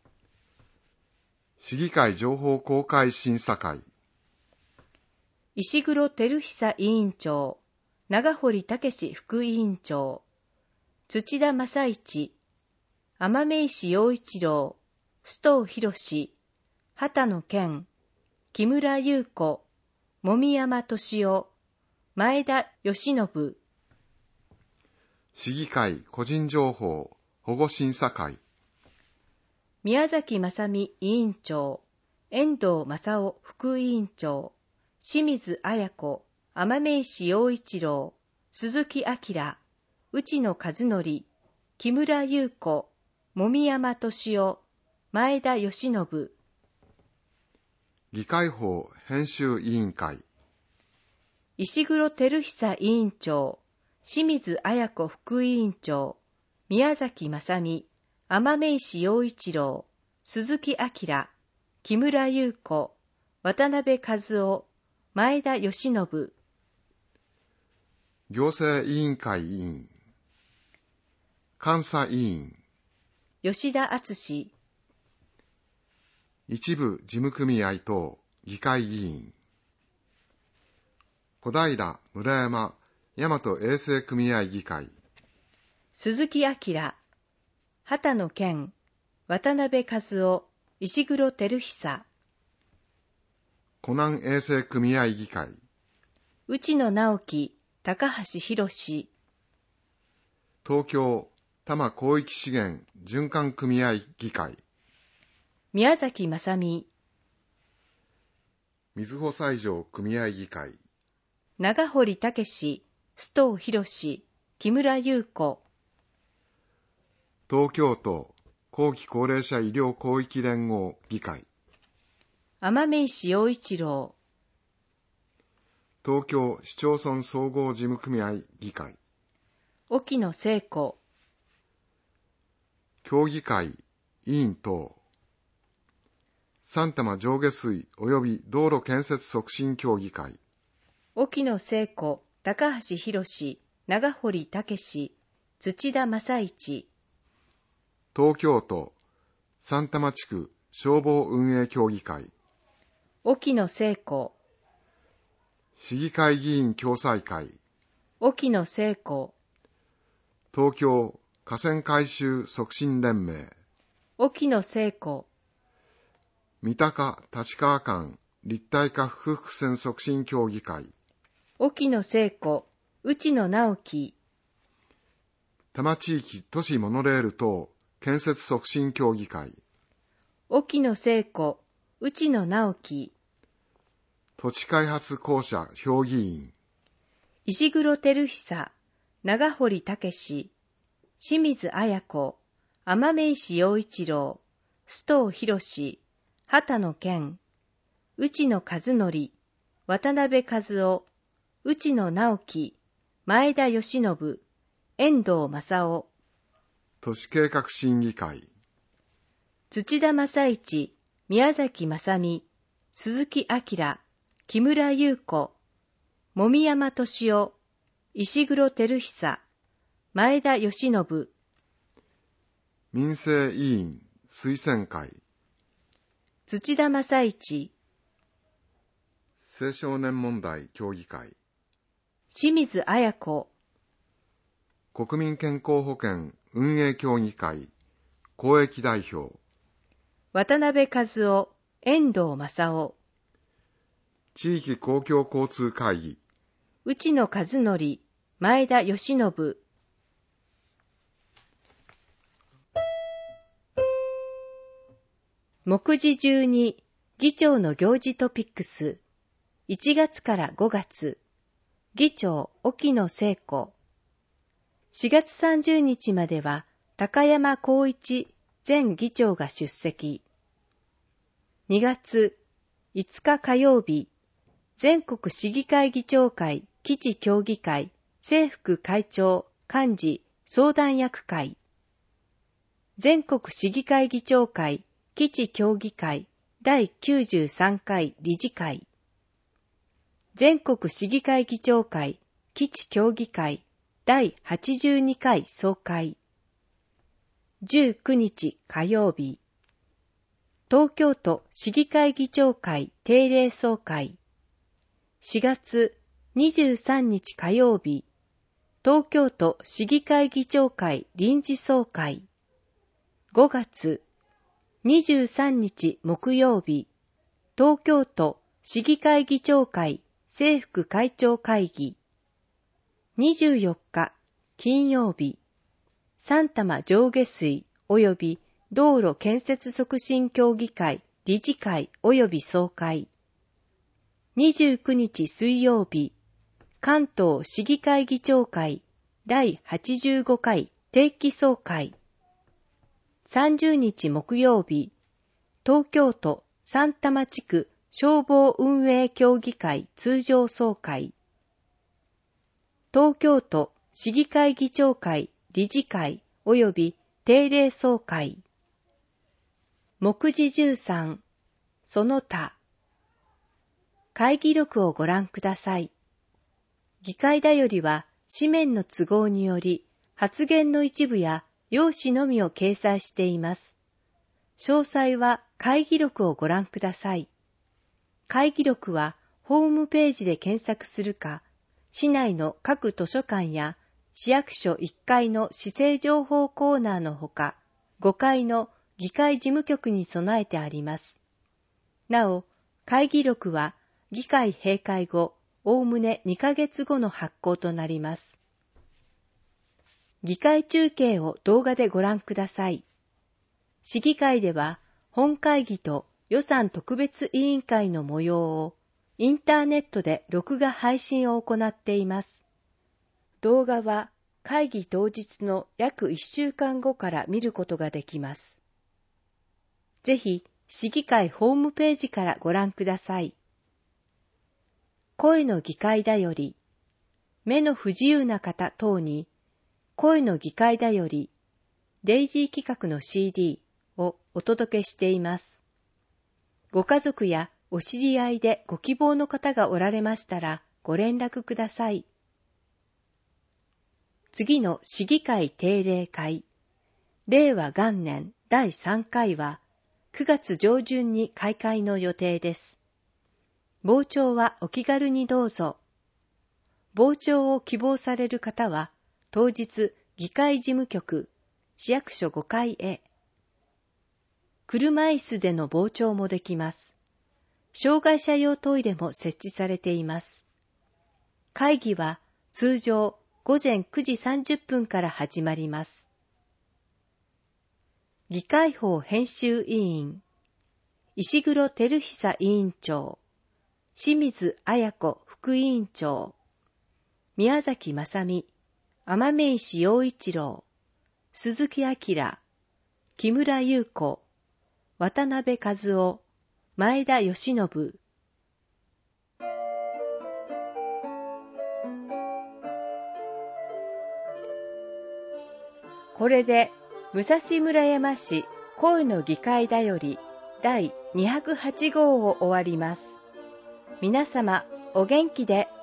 市議会情報公開審査会。 石黒照久委員長、長堀武副委員長、土田正一、天女石陽一郎、須藤博、畑野健、木村優子、籾山敏夫、前田義信。 市議会個人情報保護審査会。 宮崎正美委員長、遠藤正夫副委員長、清水綾子、天女石陽一郎、鈴木明、内野和則、木村優子、籾山敏夫、前田義信。 議会法編集委員会。 石黒照久委員長、清水綾子副委員長、宮崎正美、天女石陽一郎、鈴木明、木村優子、渡辺和夫、前田義信。 行政委員会委員。監査委員。 吉田敦。 一部事務組合等議会議員。小平、村山、大和衛生組合議会。 鈴木明、畑野健、渡辺和夫、石黒照久。 湖南衛生組合議会。 内野直樹、高橋博。 東京多摩広域資源循環組合議会。 宮崎正美。 瑞穂西条組合議会。 長堀武、須藤博、木村優子。 東京都後期高齢者医療広域連合議会。 天女石陽一郎。 東京市町村総合事務組合議会。 沖野聖子。 協議会委員等。三多摩上下水及び道路建設促進協議会。 沖野聖子、高橋博、長堀武、土田正一。 東京都三多摩地区消防運営協議会。 沖野聖子。 市議会議員共済会。 沖野聖子。 東京河川改修促進連盟。 沖野聖子。 三鷹立川間立体化複々線促進協議会。 沖野聖子、内野直樹。 多摩地域都市モノレール等建設促進協議会。 沖野聖子、内野直樹。 土地開発公社評議員。 石黒照久、長堀武、清水綾子、天女石陽一郎、須藤博、畑野健、内野和則、渡辺和夫、内野直樹、前田義信、遠藤正夫。 都市計画審議会。 土田正一、宮崎正美、鈴木明、木村優子、籾山敏夫、石黒照久、前田義信。 民生委員推薦会。 土田正一。 青少年問題協議会。 清水綾子。 国民健康保険運営協議会公益代表渡辺和夫、遠藤正夫、 地域公共交通会議内野和則、前田義信。目次12、議長の行事トピックス。1月から5月。議長、沖野聖子。4月30日までは、高山光一前議長が出席。2月5日火曜日、全国市議会議長会基地協議会正副会長幹事相談役会。全国市議会議長会基地協議会第93回理事会。全国市議会議長会基地協議会第82回総会。19日火曜日、東京都市議会議長会定例総会。4月23日火曜日、東京都市議会議長会臨時総会。5月23日木曜日、東京都市議会議長会正副会長会議。24日金曜日、三玉上下水及び道路建設促進協議会理事会及び総会。29日水曜日、関東市議会議長会第85回定期総会。30日木曜日、東京都三玉地区消防運営協議会通常総会。東京都市議会議長会理事会及び定例総会。目次13、その他。会議録をご覧ください。議会だよりは紙面の都合により発言の一部や要旨のみを掲載しています。詳細は会議録をご覧ください。会議録はホームページで検索するか、市内の各図書館や市役所1階の市政情報コーナーのほか、5階の議会事務局に備えてあります。なお、会議録は議会閉会後、おおむね2ヶ月後の発行となります。議会中継を動画でご覧ください。市議会では、本会議と予算特別委員会の模様をインターネットで録画配信を行っています。動画は会議当日の約1週間後から見ることができます。ぜひ、市議会ホームページからご覧ください。声の議会だより、目の不自由な方等に、声の議会だより、デイジー企画の CD をお届けしています。ご家族やお知り合いでご希望の方がおられましたらご連絡ください。次の市議会定例会、令和元年第3回は9月上旬に開会の予定です。傍聴はお気軽にどうぞ。傍聴を希望される方は当日議会事務局、市役所5階へ。車椅子での傍聴もできます。障害者用トイレも設置されています。会議は通常午前9時30分から始まります。議会法編集委員、石黒照久委員長、清水綾子副委員長、宮崎正美、天目石陽一郎、鈴木明、木村優子、渡辺和夫、前田義信。これで武蔵村山市声の議会だより第208号を終わります。皆様お元気で。